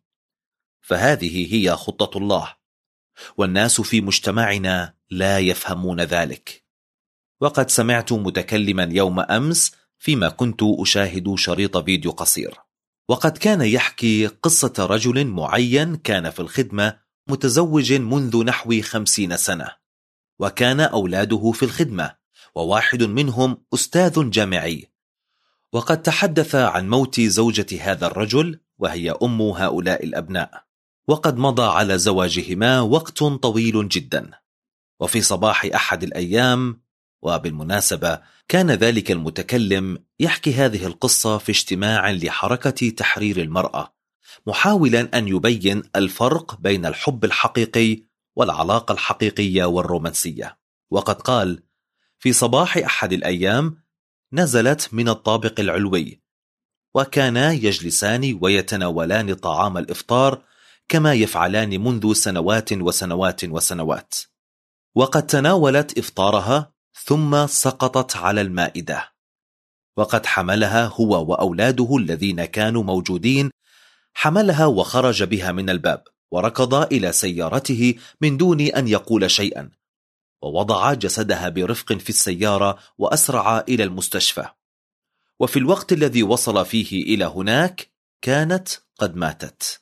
فهذه هي خطة الله، والناس في مجتمعنا لا يفهمون ذلك. وقد سمعت متكلما يوم أمس فيما كنت أشاهد شريط فيديو قصير، وقد كان يحكي قصة رجل معين كان في الخدمة متزوج منذ نحو خمسين سنة، وكان أولاده في الخدمة، وواحد منهم أستاذ جامعي. وقد تحدث عن موت زوجة هذا الرجل وهي أم هؤلاء الأبناء، وقد مضى على زواجهما وقت طويل جدا. وفي صباح أحد الأيام، وبالمناسبة كان ذلك المتكلم يحكي هذه القصة في اجتماع لحركة تحرير المرأة، محاولا أن يبين الفرق بين الحب الحقيقي والعلاقة الحقيقية والرومانسية. وقد قال: في صباح أحد الأيام نزلت من الطابق العلوي، وكانا يجلسان ويتناولان طعام الإفطار كما يفعلان منذ سنوات وسنوات وسنوات. وقد تناولت إفطارها ثم سقطت على المائدة، وقد حملها هو وأولاده الذين كانوا موجودين، حملها وخرج بها من الباب، وركض إلى سيارته من دون أن يقول شيئا، ووضع جسدها برفق في السيارة وأسرع إلى المستشفى. وفي الوقت الذي وصل فيه إلى هناك كانت قد ماتت.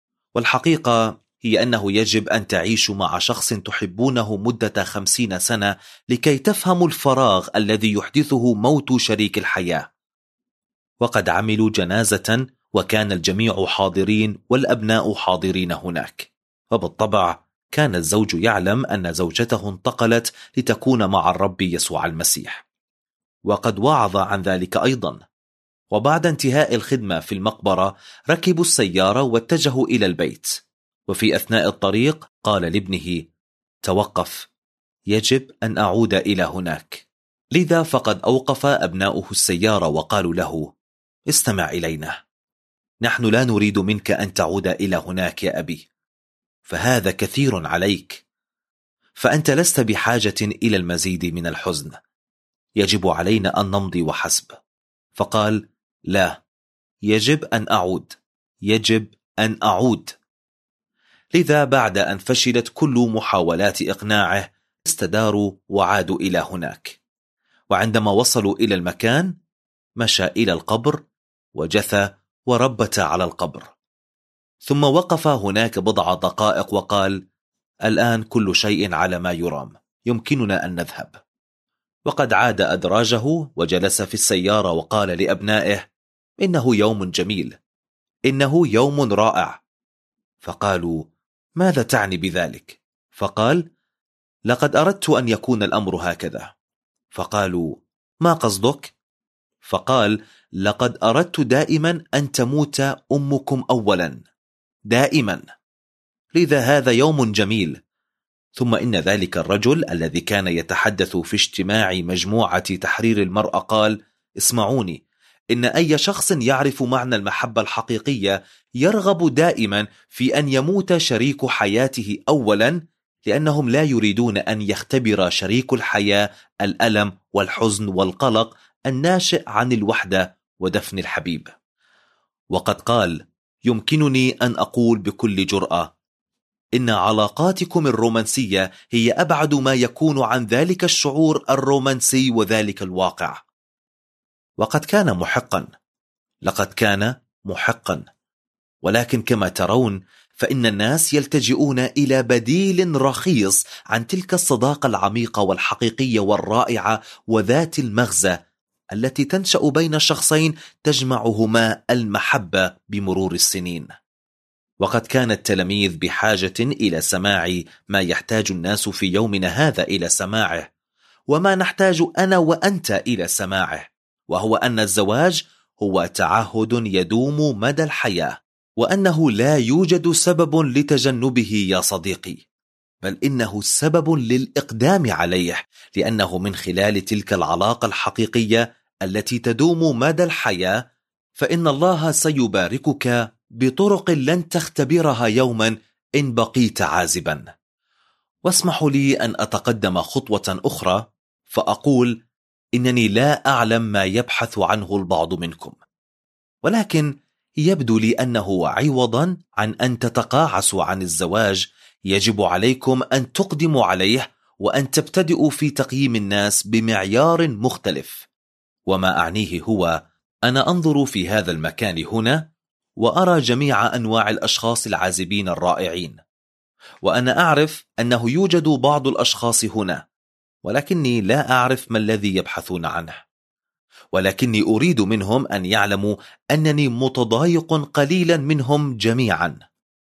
والحقيقة هي أنه يجب أن تعيشوا مع شخص تحبونه مدة خمسين سنة لكي تفهموا الفراغ الذي يحدثه موت شريك الحياة. وقد عملوا جنازة، وكان الجميع حاضرين والأبناء حاضرين هناك، وبالطبع كان الزوج يعلم أن زوجته انتقلت لتكون مع الرب يسوع المسيح، وقد وعظ عن ذلك أيضا. وبعد انتهاء الخدمة في المقبرة ركبوا السيارة واتجهوا إلى البيت، وفي أثناء الطريق قال لابنه: توقف، يجب أن أعود إلى هناك. لذا فقد أوقف أبناؤه السيارة وقالوا له: استمع إلينا، نحن لا نريد منك أن تعود إلى هناك يا أبي، فهذا كثير عليك، فأنت لست بحاجة إلى المزيد من الحزن، يجب علينا أن نمضي وحسب. فقال: لا، يجب أن أعود، يجب أن أعود. لذا بعد أن فشلت كل محاولات إقناعه استداروا وعادوا إلى هناك، وعندما وصلوا إلى المكان مشى إلى القبر وجثى وربت على القبر، ثم وقف هناك بضع دقائق وقال: الآن كل شيء على ما يرام، يمكننا أن نذهب. وقد عاد أدراجه وجلس في السيارة وقال لأبنائه: إنه يوم جميل، إنه يوم رائع. فقالوا: ماذا تعني بذلك؟ فقال: لقد أردت أن يكون الأمر هكذا. فقالوا: ما قصدك؟ فقال: لقد أردت دائما أن تموت أمكم أولا، دائما، لذا هذا يوم جميل. ثم إن ذلك الرجل الذي كان يتحدث في اجتماع مجموعة تحرير المرأة قال: اسمعوني، إن أي شخص يعرف معنى المحبة الحقيقية يرغب دائما في أن يموت شريك حياته أولا، لأنهم لا يريدون أن يختبر شريك الحياة الألم والحزن والقلق الناشئ عن الوحدة ودفن الحبيب. وقد قال: يمكنني أن أقول بكل جرأة إن علاقاتكم الرومانسية هي أبعد ما يكون عن ذلك الشعور الرومانسي وذلك الواقع. وقد كان محقا، لقد كان محقا. ولكن كما ترون فإن الناس يلتجئون إلى بديل رخيص عن تلك الصداقة العميقة والحقيقية والرائعة وذات المغزى التي تنشأ بين شخصين تجمعهما المحبة بمرور السنين. وقد كان التلاميذ بحاجة إلى سماع ما يحتاج الناس في يومنا هذا إلى سماعه، وما نحتاج أنا وأنت إلى سماعه، وهو أن الزواج هو تعهد يدوم مدى الحياة، وأنه لا يوجد سبب لتجنبه يا صديقي، بل إنه سبب للإقدام عليه، لأنه من خلال تلك العلاقة الحقيقية التي تدوم مدى الحياة فإن الله سيباركك بطرق لن تختبرها يوما إن بقيت عازبا. واسمحوا لي أن أتقدم خطوة أخرى فأقول إنني لا أعلم ما يبحث عنه البعض منكم، ولكن يبدو لي أنه عوضا عن أن تتقاعسوا عن الزواج يجب عليكم أن تقدموا عليه وأن تبتدئوا في تقييم الناس بمعيار مختلف. وما أعنيه هو أنا أنظر في هذا المكان هنا وأرى جميع أنواع الأشخاص العازبين الرائعين، وأنا أعرف أنه يوجد بعض الأشخاص هنا، ولكني لا أعرف ما الذي يبحثون عنه، ولكني أريد منهم أن يعلموا أنني متضايق قليلا منهم جميعا،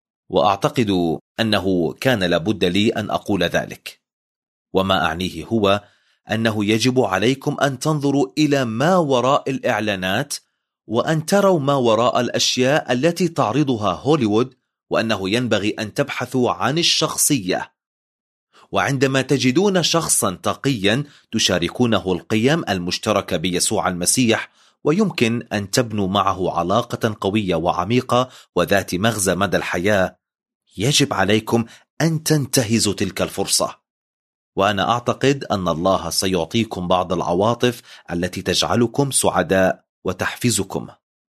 وأعتقد أنه كان لابد لي أن أقول ذلك. وما أعنيه هو أنه يجب عليكم أن تنظروا إلى ما وراء الإعلانات وأن تروا ما وراء الأشياء التي تعرضها هوليوود، وأنه ينبغي أن تبحثوا عن الشخصية. وعندما تجدون شخصا تقيا تشاركونه القيم المشتركة بيسوع المسيح ويمكن أن تبنوا معه علاقة قوية وعميقة وذات مغزى مدى الحياة، يجب عليكم أن تنتهزوا تلك الفرصة. وأنا أعتقد أن الله سيعطيكم بعض العواطف التي تجعلكم سعداء وتحفزكم،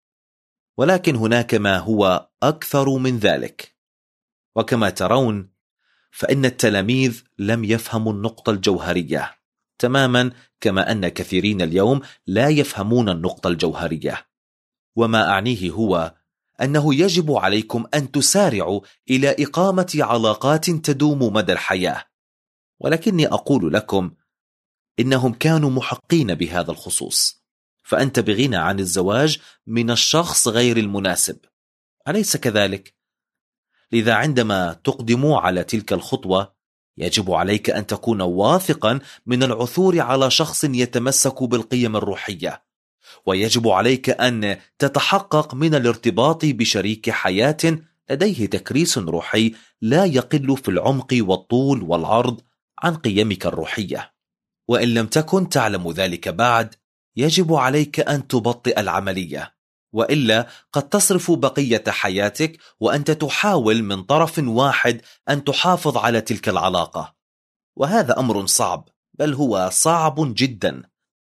ولكن هناك ما هو أكثر من ذلك. وكما ترون فإن التلاميذ لم يفهموا النقطة الجوهرية تماما كما أن كثيرين اليوم لا يفهمون النقطة الجوهرية. وما أعنيه هو أنه يجب عليكم أن تسارعوا إلى إقامة علاقات تدوم مدى الحياة، ولكني أقول لكم إنهم كانوا محقين بهذا الخصوص، فأنت بغنى عن الزواج من الشخص غير المناسب، أليس كذلك؟ لذا عندما تقدموا على تلك الخطوة يجب عليك أن تكون واثقا من العثور على شخص يتمسك بالقيم الروحية، ويجب عليك أن تتحقق من الارتباط بشريك حياة لديه تكريس روحي لا يقل في العمق والطول والعرض عن قيمك الروحية. وإن لم تكن تعلم ذلك بعد يجب عليك أن تبطئ العملية، وإلا قد تصرف بقية حياتك وأنت تحاول من طرف واحد أن تحافظ على تلك العلاقة، وهذا أمر صعب، بل هو صعب جدا.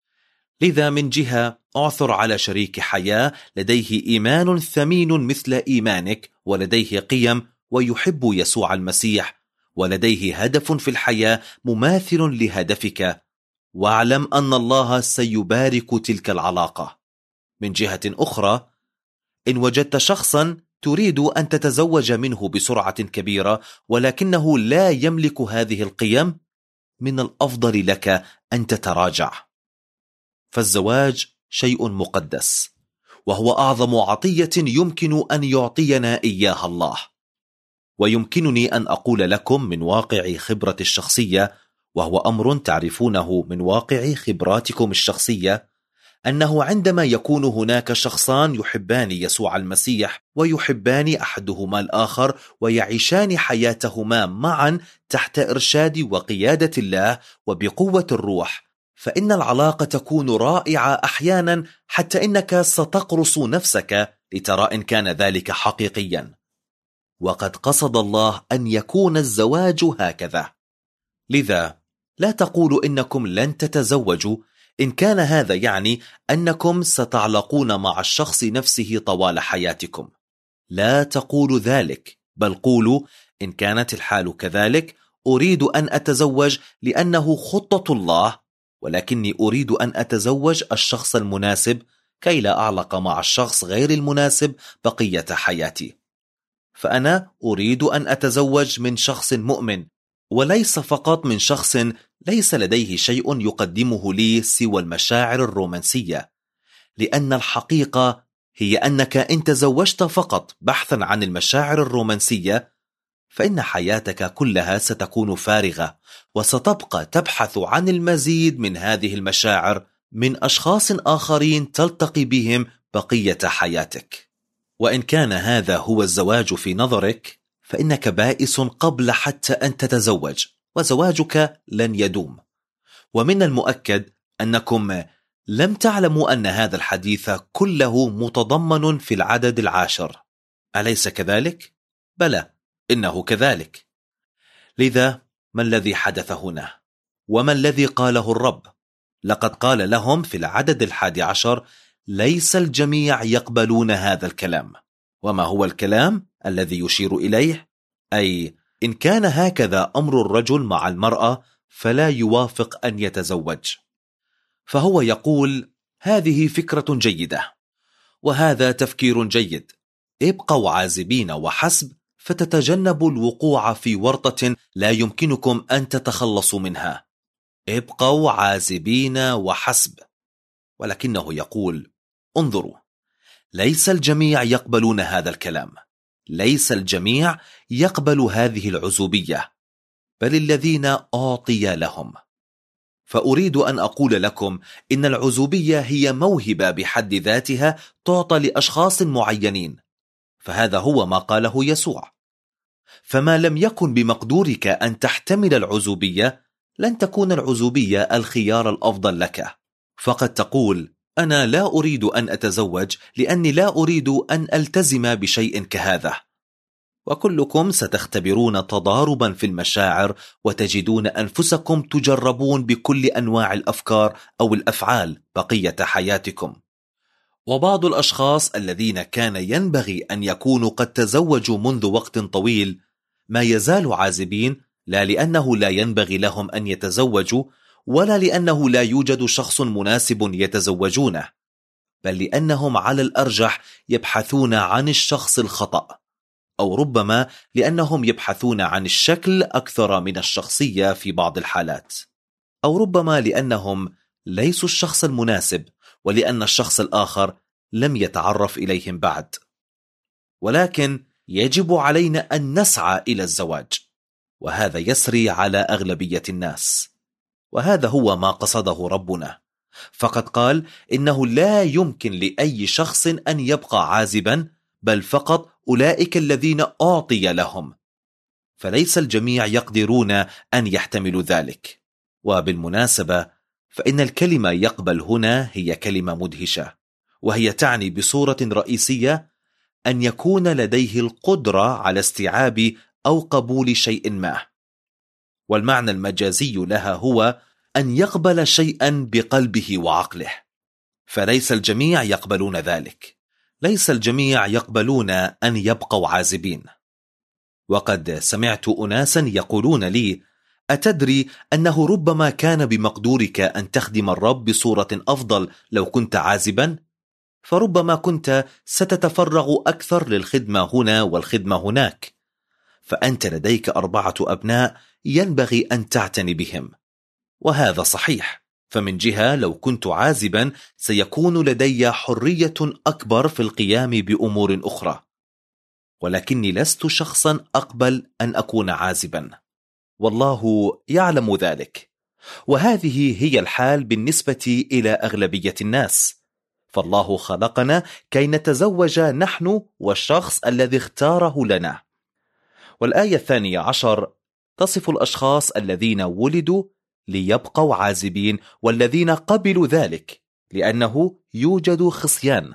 لذا من جهة أعثر على شريك حياة لديه إيمان ثمين مثل إيمانك، ولديه قيم ويحب يسوع المسيح، ولديه هدف في الحياة مماثل لهدفك، واعلم أن الله سيبارك تلك العلاقة. من جهة أخرى إن وجدت شخصا تريد أن تتزوج منه بسرعة كبيرة ولكنه لا يملك هذه القيم، من الأفضل لك أن تتراجع، فالزواج شيء مقدس، وهو أعظم عطية يمكن أن يعطينا إياها الله. ويمكنني أن أقول لكم من واقع خبرة الشخصية، وهو أمر تعرفونه من واقع خبراتكم الشخصية، أنه عندما يكون هناك شخصان يحبان يسوع المسيح ويحبان أحدهما الآخر ويعيشان حياتهما معا تحت إرشاد وقيادة الله وبقوة الروح، فإن العلاقة تكون رائعة أحيانا حتى إنك ستقرص نفسك لترى إن كان ذلك حقيقيا. وقد قصد الله أن يكون الزواج هكذا، لذا لا تقولوا إنكم لن تتزوجوا إن كان هذا يعني أنكم ستعلقون مع الشخص نفسه طوال حياتكم. لا تقولوا ذلك، بل قولوا إن كانت الحال كذلك أريد أن أتزوج لأنه خطة الله، ولكني أريد أن أتزوج الشخص المناسب كي لا أعلق مع الشخص غير المناسب بقية حياتي. فأنا أريد أن أتزوج من شخص مؤمن، وليس فقط من شخص ليس لديه شيء يقدمه لي سوى المشاعر الرومانسية، لأن الحقيقة هي أنك إن تزوجت فقط بحثا عن المشاعر الرومانسية فإن حياتك كلها ستكون فارغة، وستبقى تبحث عن المزيد من هذه المشاعر من أشخاص آخرين تلتقي بهم بقية حياتك. وإن كان هذا هو الزواج في نظرك فإنك بائس قبل حتى أن تتزوج، وزواجك لن يدوم. ومن المؤكد أنكم لم تعلموا أن هذا الحديث كله متضمن في العدد العاشر، أليس كذلك؟ بلى، إنه كذلك. لذا ما الذي حدث هنا؟ وما الذي قاله الرب؟ لقد قال لهم في العدد الحادي عشر: ليس الجميع يقبلون هذا الكلام. وما هو الكلام الذي يشير إليه؟ أي إن كان هكذا أمر الرجل مع المرأة فلا يوافق أن يتزوج. فهو يقول: هذه فكرة جيدة، وهذا تفكير جيد، ابقوا عازبين وحسب، فتتجنبوا الوقوع في ورطة لا يمكنكم أن تتخلصوا منها. ابقوا عازبين وحسب. ولكنه يقول: انظروا، ليس الجميع يقبلون هذا الكلام، ليس الجميع يقبل هذه العزوبية، بل الذين أعطي لهم. فأريد أن أقول لكم إن العزوبية هي موهبة بحد ذاتها تعطى لأشخاص معينين، فهذا هو ما قاله يسوع. فما لم يكن بمقدورك أن تحتمل العزوبية لن تكون العزوبية الخيار الأفضل لك. فقد تقول: أنا لا أريد أن أتزوج لأني لا أريد أن ألتزم بشيء كهذا. وكلكم ستختبرون تضاربا في المشاعر، وتجدون أنفسكم تجربون بكل أنواع الأفكار أو الأفعال بقية حياتكم. وبعض الأشخاص الذين كان ينبغي أن يكونوا قد تزوجوا منذ وقت طويل ما يزالوا عازبين، لا لأنه لا ينبغي لهم أن يتزوجوا، ولا لأنه لا يوجد شخص مناسب يتزوجونه، بل لأنهم على الأرجح يبحثون عن الشخص الخطأ، أو ربما لأنهم يبحثون عن الشكل أكثر من الشخصية في بعض الحالات، أو ربما لأنهم ليسوا الشخص المناسب، ولأن الشخص الآخر لم يتعرف إليهم بعد. ولكن يجب علينا أن نسعى إلى الزواج، وهذا يسري على أغلبية الناس، وهذا هو ما قصده ربنا. فقد قال إنه لا يمكن لأي شخص أن يبقى عازبا، بل فقط أولئك الذين أعطي لهم، فليس الجميع يقدرون أن يحتملوا ذلك. وبالمناسبة فإن الكلمة يقبل هنا هي كلمة مدهشة، وهي تعني بصورة رئيسية أن يكون لديه القدرة على استيعاب أو قبول شيء ما، والمعنى المجازي لها هو أن يقبل شيئا بقلبه وعقله. فليس الجميع يقبلون ذلك، ليس الجميع يقبلون أن يبقوا عازبين. وقد سمعت أناسا يقولون لي: أتدري أنه ربما كان بمقدورك أن تخدم الرب بصورة أفضل لو كنت عازبا؟ فربما كنت ستتفرغ أكثر للخدمة هنا والخدمة هناك، فأنت لديك أربعة أبناء ينبغي أن تعتني بهم. وهذا صحيح، فمن جهة لو كنت عازبا سيكون لدي حرية أكبر في القيام بأمور أخرى، ولكني لست شخصا أقبل أن أكون عازبا، والله يعلم ذلك. وهذه هي الحال بالنسبة إلى أغلبية الناس، فالله خلقنا كي نتزوج نحن والشخص الذي اختاره لنا. والآية الثانية عشر تصف الأشخاص الذين ولدوا ليبقوا عازبين والذين قبلوا ذلك، لأنه يوجد خصيان.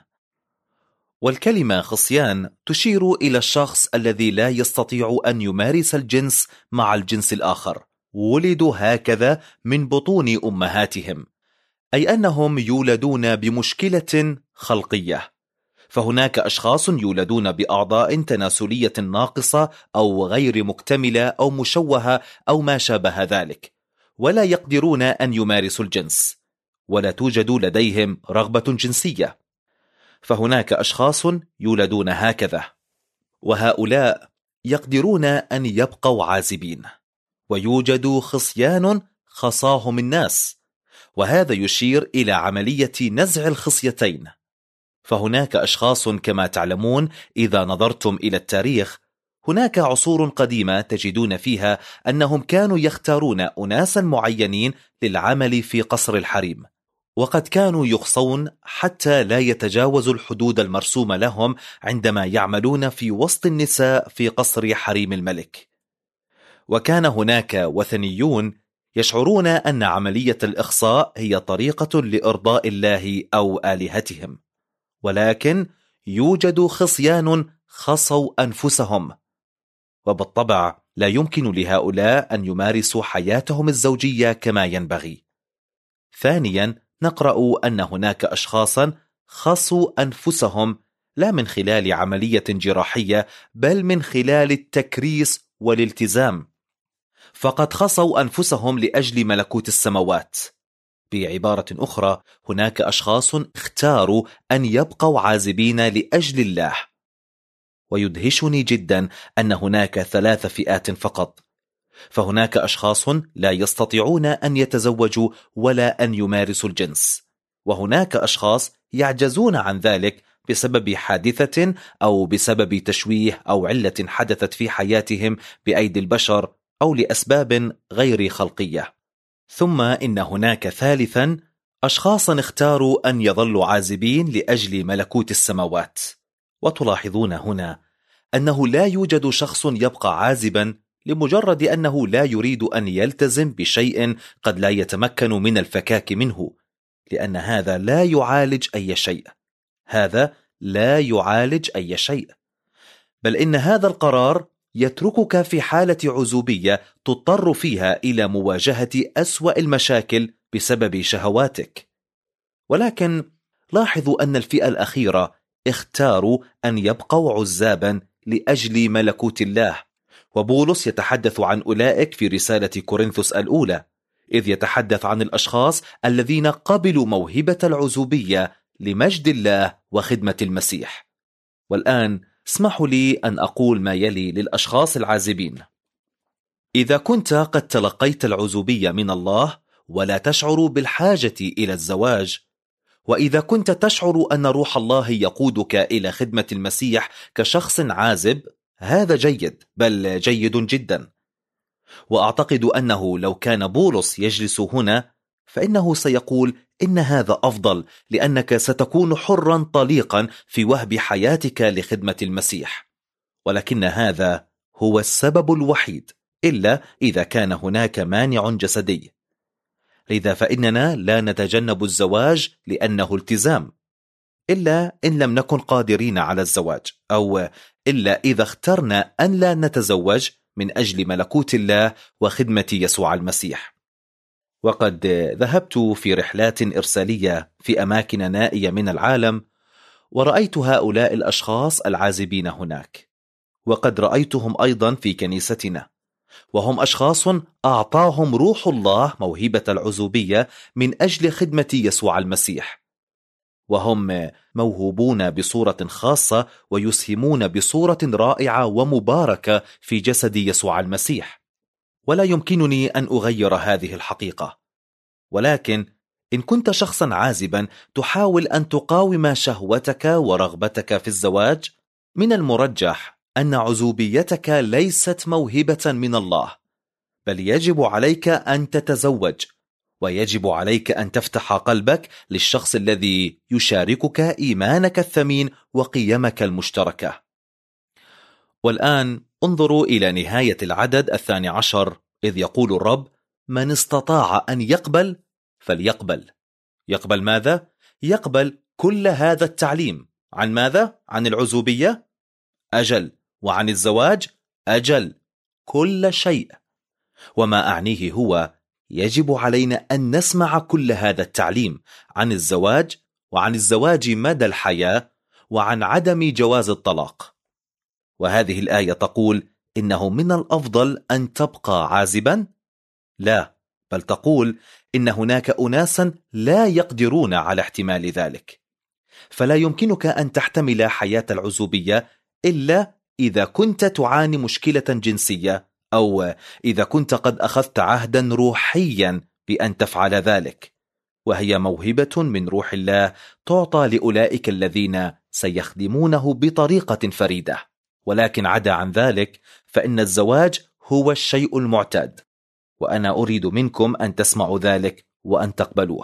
والكلمة خصيان تشير إلى الشخص الذي لا يستطيع أن يمارس الجنس مع الجنس الآخر، ولدوا هكذا من بطون أمهاتهم، أي أنهم يولدون بمشكلة خلقية. فهناك أشخاص يولدون بأعضاء تناسلية ناقصة أو غير مكتملة أو مشوهة أو ما شابه ذلك، ولا يقدرون أن يمارسوا الجنس، ولا توجد لديهم رغبة جنسية. فهناك أشخاص يولدون هكذا، وهؤلاء يقدرون أن يبقوا عازبين. ويوجد خصيان خصاهم الناس، وهذا يشير إلى عملية نزع الخصيتين. فهناك أشخاص كما تعلمون إذا نظرتم إلى التاريخ، هناك عصور قديمة تجدون فيها أنهم كانوا يختارون أناسا معينين للعمل في قصر الحريم، وقد كانوا يخصون حتى لا يتجاوزوا الحدود المرسومة لهم عندما يعملون في وسط النساء في قصر حريم الملك. وكان هناك وثنيون يشعرون أن عملية الإخصاء هي طريقة لإرضاء الله أو آلهتهم، ولكن يوجد خصيان خصوا أنفسهم، وبالطبع لا يمكن لهؤلاء أن يمارسوا حياتهم الزوجية كما ينبغي. ثانيا، نقرأ أن هناك أشخاصا خصوا أنفسهم لا من خلال عملية جراحية، بل من خلال التكريس والالتزام، فقد خصوا أنفسهم لأجل ملكوت السماوات. بعبارة أخرى، هناك أشخاص اختاروا أن يبقوا عازبين لأجل الله. ويدهشني جدا أن هناك ثلاث فئات فقط، فهناك أشخاص لا يستطيعون أن يتزوجوا ولا أن يمارسوا الجنس، وهناك أشخاص يعجزون عن ذلك بسبب حادثة أو بسبب تشويه أو علة حدثت في حياتهم بأيدي البشر أو لأسباب غير خلقية. ثم إن هناك ثالثا أشخاصا اختاروا أن يظلوا عازبين لأجل ملكوت السماوات. وتلاحظون هنا أنه لا يوجد شخص يبقى عازبا لمجرد أنه لا يريد أن يلتزم بشيء قد لا يتمكن من الفكاك منه، لأن هذا لا يعالج أي شيء. هذا لا يعالج أي شيء، بل إن هذا القرار يتركك في حالة عزوبية تضطر فيها إلى مواجهة أسوأ المشاكل بسبب شهواتك. ولكن لاحظوا أن الفئة الأخيرة اختاروا أن يبقوا عزابا لأجل ملكوت الله، وبولس يتحدث عن أولئك في رسالة كورنثوس الأولى، إذ يتحدث عن الأشخاص الذين قبلوا موهبة العزوبية لمجد الله وخدمة المسيح. والآن اسمحوا لي أن أقول ما يلي للأشخاص العازبين. إذا كنت قد تلقيت العزوبية من الله ولا تشعر بالحاجة إلى الزواج، وإذا كنت تشعر أن روح الله يقودك إلى خدمة المسيح كشخص عازب، هذا جيد، بل جيد جدا. وأعتقد أنه لو كان بولس يجلس هنا فإنه سيقول إن هذا أفضل، لأنك ستكون حرا طليقا في وهب حياتك لخدمة المسيح. ولكن هذا هو السبب الوحيد، إلا إذا كان هناك مانع جسدي. لذا فإننا لا نتجنب الزواج لأنه التزام، إلا إن لم نكن قادرين على الزواج، أو إلا إذا اخترنا أن لا نتزوج من أجل ملكوت الله وخدمة يسوع المسيح. وقد ذهبت في رحلات إرسالية في أماكن نائية من العالم، ورأيت هؤلاء الأشخاص العازبين هناك، وقد رأيتهم أيضا في كنيستنا، وهم أشخاص أعطاهم روح الله موهبة العزوبية من أجل خدمة يسوع المسيح، وهم موهوبون بصورة خاصة ويسهمون بصورة رائعة ومباركة في جسد يسوع المسيح. ولا يمكنني أن أغير هذه الحقيقة. ولكن إن كنت شخصا عازبا تحاول أن تقاوم شهوتك ورغبتك في الزواج، من المرجح أن عزوبيتك ليست موهبة من الله، بل يجب عليك أن تتزوج، ويجب عليك أن تفتح قلبك للشخص الذي يشاركك إيمانك الثمين وقيمك المشتركة. والآن انظروا إلى نهاية العدد الثاني عشر، إذ يقول الرب: من استطاع أن يقبل فليقبل. يقبل ماذا؟ يقبل كل هذا التعليم. عن ماذا؟ عن العزوبية؟ أجل. وعن الزواج؟ أجل. كل شيء. وما أعنيه هو يجب علينا أن نسمع كل هذا التعليم عن الزواج، وعن الزواج مدى الحياة، وعن عدم جواز الطلاق. وهذه الآية تقول إنه من الأفضل أن تبقى عازبا؟ لا، بل تقول إن هناك أناسا لا يقدرون على احتمال ذلك. فلا يمكنك أن تحتمل حياة العزوبية إلا إذا كنت تعاني مشكلة جنسية أو إذا كنت قد أخذت عهدا روحيا بأن تفعل ذلك، وهي موهبة من روح الله تعطى لأولئك الذين سيخدمونه بطريقة فريدة. ولكن عدا عن ذلك فإن الزواج هو الشيء المعتاد، وأنا أريد منكم أن تسمعوا ذلك وأن تقبلوه.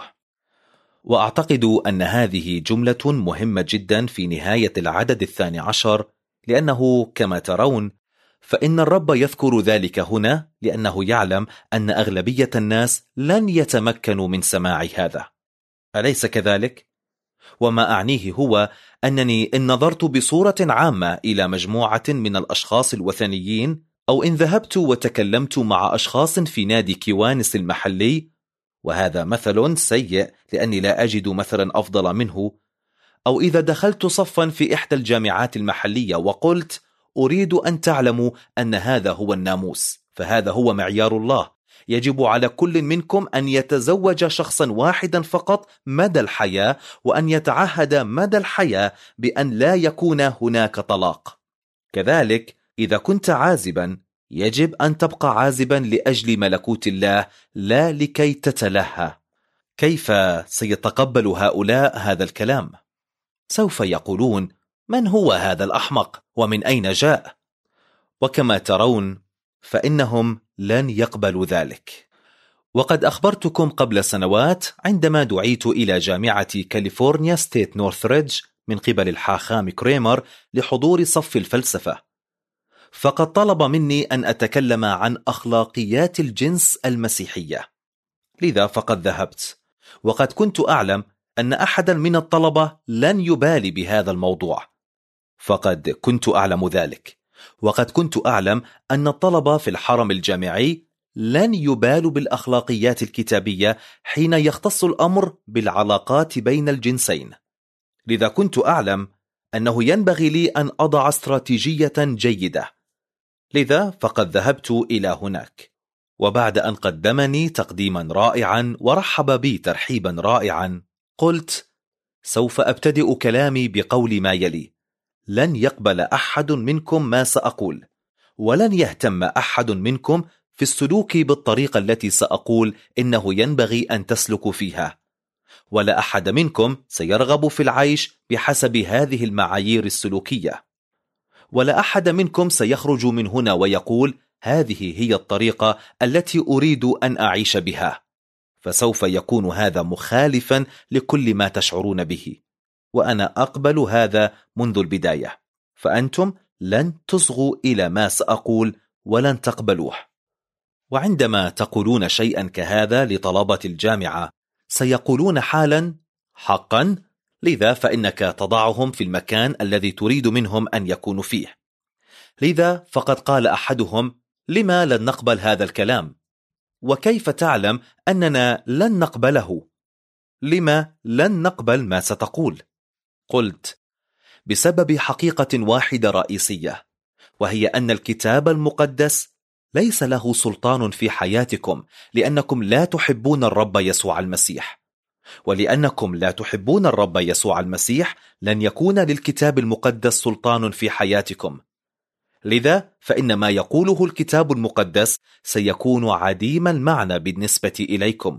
وأعتقد أن هذه جملة مهمة جدا في نهاية العدد الثاني عشر، لأنه كما ترون فإن الرب يذكر ذلك هنا لأنه يعلم أن أغلبية الناس لن يتمكنوا من سماع هذا، أليس كذلك؟ وما أعنيه هو أنني إن نظرت بصورة عامة إلى مجموعة من الأشخاص الوثنيين، أو إن ذهبت وتكلمت مع أشخاص في نادي كيوانس المحلي، وهذا مثل سيء لأني لا أجد مثلا أفضل منه، أو إذا دخلت صفا في إحدى الجامعات المحلية وقلت أريد أن تعلموا أن هذا هو الناموس، فهذا هو معيار الله، يجب على كل منكم أن يتزوج شخصا واحدا فقط مدى الحياة، وأن يتعهد مدى الحياة بأن لا يكون هناك طلاق. كذلك إذا كنت عازبا يجب أن تبقى عازبا لأجل ملكوت الله، لا لكي تتلهى. كيف سيتقبل هؤلاء هذا الكلام؟ سوف يقولون: من هو هذا الأحمق؟ ومن أين جاء؟ وكما ترون فإنهم لن يقبلوا ذلك. وقد أخبرتكم قبل سنوات عندما دعيت إلى جامعة كاليفورنيا ستيت نورثريدج من قبل الحاخام كريمر لحضور صف الفلسفة، فقد طلب مني أن أتكلم عن أخلاقيات الجنس المسيحية، لذا فقد ذهبت. وقد كنت أعلم أن أحدا من الطلبة لن يبالي بهذا الموضوع، فقد كنت أعلم ذلك. وقد كنت أعلم أن الطلبة في الحرم الجامعي لن يبالوا بالأخلاقيات الكتابية حين يختص الأمر بالعلاقات بين الجنسين، لذا كنت أعلم أنه ينبغي لي أن أضع استراتيجية جيدة، لذا فقد ذهبت إلى هناك. وبعد أن قدمني تقديما رائعا ورحب بي ترحيبا رائعا، قلت: سوف أبتدئ كلامي بقول ما يلي: لن يقبل أحد منكم ما سأقول، ولن يهتم أحد منكم في السلوك بالطريقة التي سأقول إنه ينبغي أن تسلكوا فيها، ولا أحد منكم سيرغب في العيش بحسب هذه المعايير السلوكية، ولا أحد منكم سيخرج من هنا ويقول هذه هي الطريقة التي أريد أن أعيش بها، فسوف يكون هذا مخالفا لكل ما تشعرون به، وأنا أقبل هذا منذ البداية، فأنتم لن تصغوا إلى ما سأقول ولن تقبلوه. وعندما تقولون شيئا كهذا لطلبة الجامعة سيقولون حالا: حقا، لذا فإنك تضعهم في المكان الذي تريد منهم أن يكونوا فيه. لذا فقد قال أحدهم: لما لن نقبل هذا الكلام؟ وكيف تعلم أننا لن نقبله؟ لما لن نقبل ما ستقول؟ قلت: بسبب حقيقة واحدة رئيسية، وهي أن الكتاب المقدس ليس له سلطان في حياتكم، لأنكم لا تحبون الرب يسوع المسيح، ولأنكم لا تحبون الرب يسوع المسيح لن يكون للكتاب المقدس سلطان في حياتكم. لذا فإن ما يقوله الكتاب المقدس سيكون عديم المعنى بالنسبة إليكم.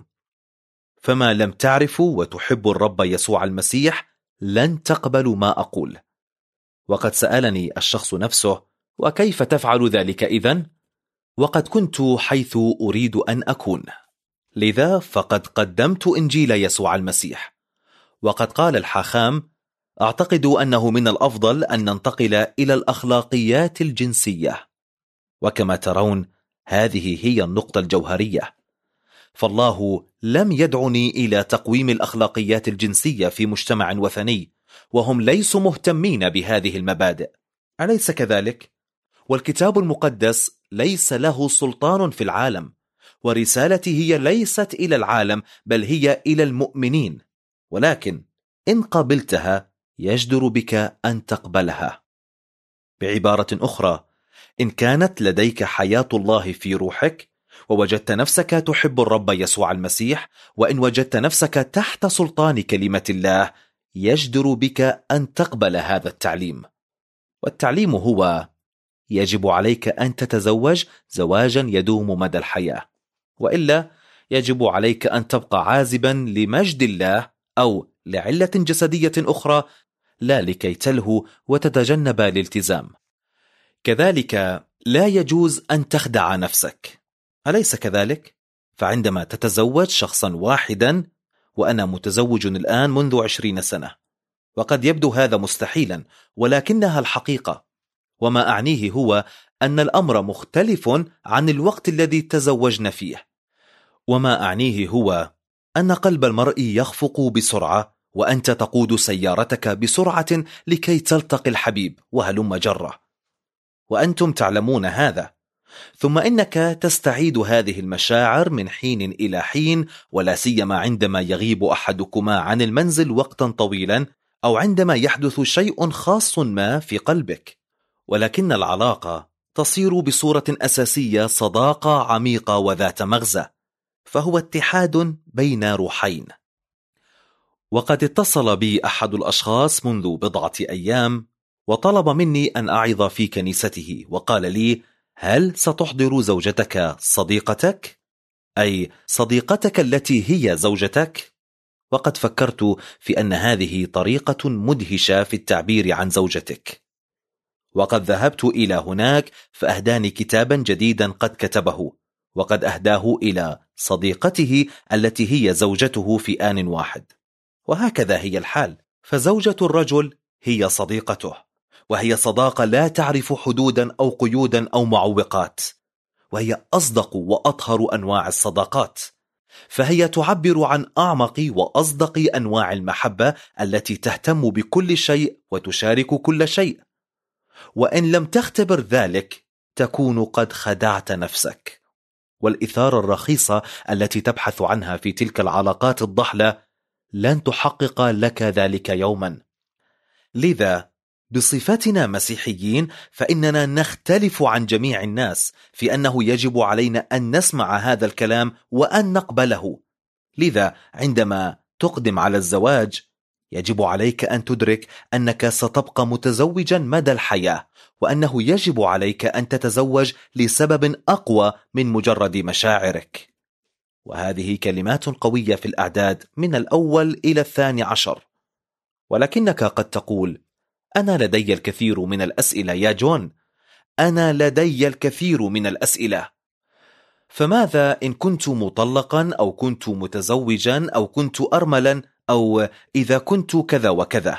فما لم تعرفوا وتحبوا الرب يسوع المسيح لن تقبلوا ما أقول. وقد سألني الشخص نفسه: وكيف تفعل ذلك إذن؟ وقد كنت حيث أريد أن أكون، لذا فقد قدمت إنجيل يسوع المسيح. وقد قال الحاخام: أعتقد أنه من الأفضل أن ننتقل إلى الأخلاقيات الجنسية. وكما ترون هذه هي النقطة الجوهرية، فالله لم يدعني إلى تقويم الأخلاقيات الجنسية في مجتمع وثني، وهم ليسوا مهتمين بهذه المبادئ، أليس كذلك؟ والكتاب المقدس ليس له سلطان في العالم، ورسالتي هي ليست إلى العالم بل هي إلى المؤمنين، ولكن إن قبلتها يجدر بك أن تقبلها. بعبارة أخرى، إن كانت لديك حياة الله في روحك، ووجدت نفسك تحب الرب يسوع المسيح، وإن وجدت نفسك تحت سلطان كلمة الله، يجدر بك أن تقبل هذا التعليم. والتعليم هو: يجب عليك أن تتزوج زواجا يدوم مدى الحياة، وإلا يجب عليك أن تبقى عازبا لمجد الله أو لعلة جسدية أخرى، لا لكي تلهو وتتجنب الالتزام. كذلك لا يجوز أن تخدع نفسك، أليس كذلك؟ فعندما تتزوج شخصا واحدا، وأنا متزوج الآن منذ عشرين سنة، وقد يبدو هذا مستحيلا ولكنها الحقيقة، وما أعنيه هو أن الأمر مختلف عن الوقت الذي تزوجنا فيه، وما أعنيه هو أن قلب المرء يخفق بسرعة وأنت تقود سيارتك بسرعة لكي تلتقي الحبيب وهلم جرة، وأنتم تعلمون هذا، ثم إنك تستعيد هذه المشاعر من حين إلى حين، ولا سيما عندما يغيب أحدكما عن المنزل وقتا طويلا أو عندما يحدث شيء خاص ما في قلبك، ولكن العلاقة تصير بصورة أساسية صداقة عميقة وذات مغزى، فهو اتحاد بين روحين. وقد اتصل بي أحد الأشخاص منذ بضعة أيام وطلب مني أن أعظ في كنيسته، وقال لي: هل ستحضر زوجتك صديقتك؟ أي صديقتك التي هي زوجتك؟ وقد فكرت في أن هذه طريقة مدهشة في التعبير عن زوجتك، وقد ذهبت إلى هناك فأهداني كتابا جديدا قد كتبه، وقد أهداه إلى صديقته التي هي زوجته في آن واحد. وهكذا هي الحال، فزوجة الرجل هي صديقته، وهي صداقة لا تعرف حدودا أو قيودا أو معوقات، وهي أصدق وأطهر أنواع الصداقات، فهي تعبر عن أعمق وأصدق أنواع المحبة التي تهتم بكل شيء وتشارك كل شيء، وإن لم تختبر ذلك تكون قد خدعت نفسك. والإثارة الرخيصة التي تبحث عنها في تلك العلاقات الضحلة لن تحقق لك ذلك يوما. لذا بصفتنا مسيحيين فإننا نختلف عن جميع الناس في أنه يجب علينا أن نسمع هذا الكلام وأن نقبله. لذا عندما تقدم على الزواج يجب عليك أن تدرك أنك ستبقى متزوجا مدى الحياة، وأنه يجب عليك أن تتزوج لسبب أقوى من مجرد مشاعرك. وهذه كلمات قوية في الأعداد من الأول إلى الثاني عشر. ولكنك قد تقول: أنا لدي الكثير من الأسئلة يا جون، أنا لدي الكثير من الأسئلة. فماذا إن كنت مطلقا أو كنت متزوجا أو كنت أرملا أو إذا كنت كذا وكذا؟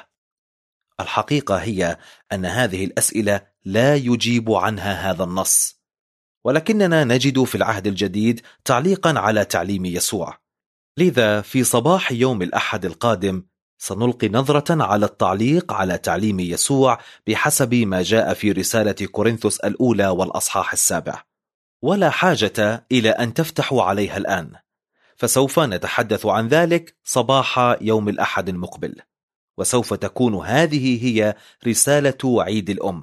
الحقيقة هي أن هذه الأسئلة لا يجيب عنها هذا النص، ولكننا نجد في العهد الجديد تعليقا على تعليم يسوع. لذا في صباح يوم الأحد القادم سنلقي نظرة على التعليق على تعليم يسوع بحسب ما جاء في رسالة كورنثوس الأولى والأصحاح السابع، ولا حاجة إلى أن تفتحوا عليها الآن، فسوف نتحدث عن ذلك صباح يوم الأحد المقبل، وسوف تكون هذه هي رسالة عيد الأم.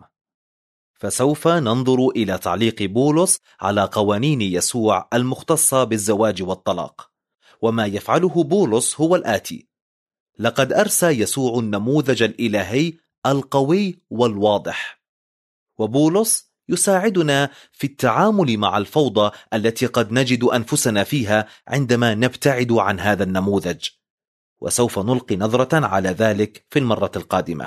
فسوف ننظر إلى تعليق بولس على قوانين يسوع المختصة بالزواج والطلاق. وما يفعله بولس هو الآتي: لقد أرسى يسوع النموذج الإلهي القوي والواضح، وبولس يساعدنا في التعامل مع الفوضى التي قد نجد أنفسنا فيها عندما نبتعد عن هذا النموذج، وسوف نلقي نظرة على ذلك في المرة القادمة.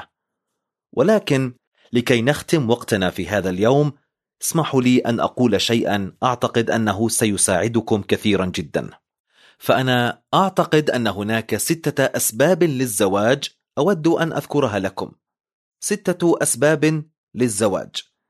ولكن لكي نختم وقتنا في هذا اليوم، اسمحوا لي أن أقول شيئا أعتقد أنه سيساعدكم كثيرا جدا. فأنا أعتقد أن هناك ستة أسباب للزواج أود أن أذكرها لكم. ستة أسباب للزواج.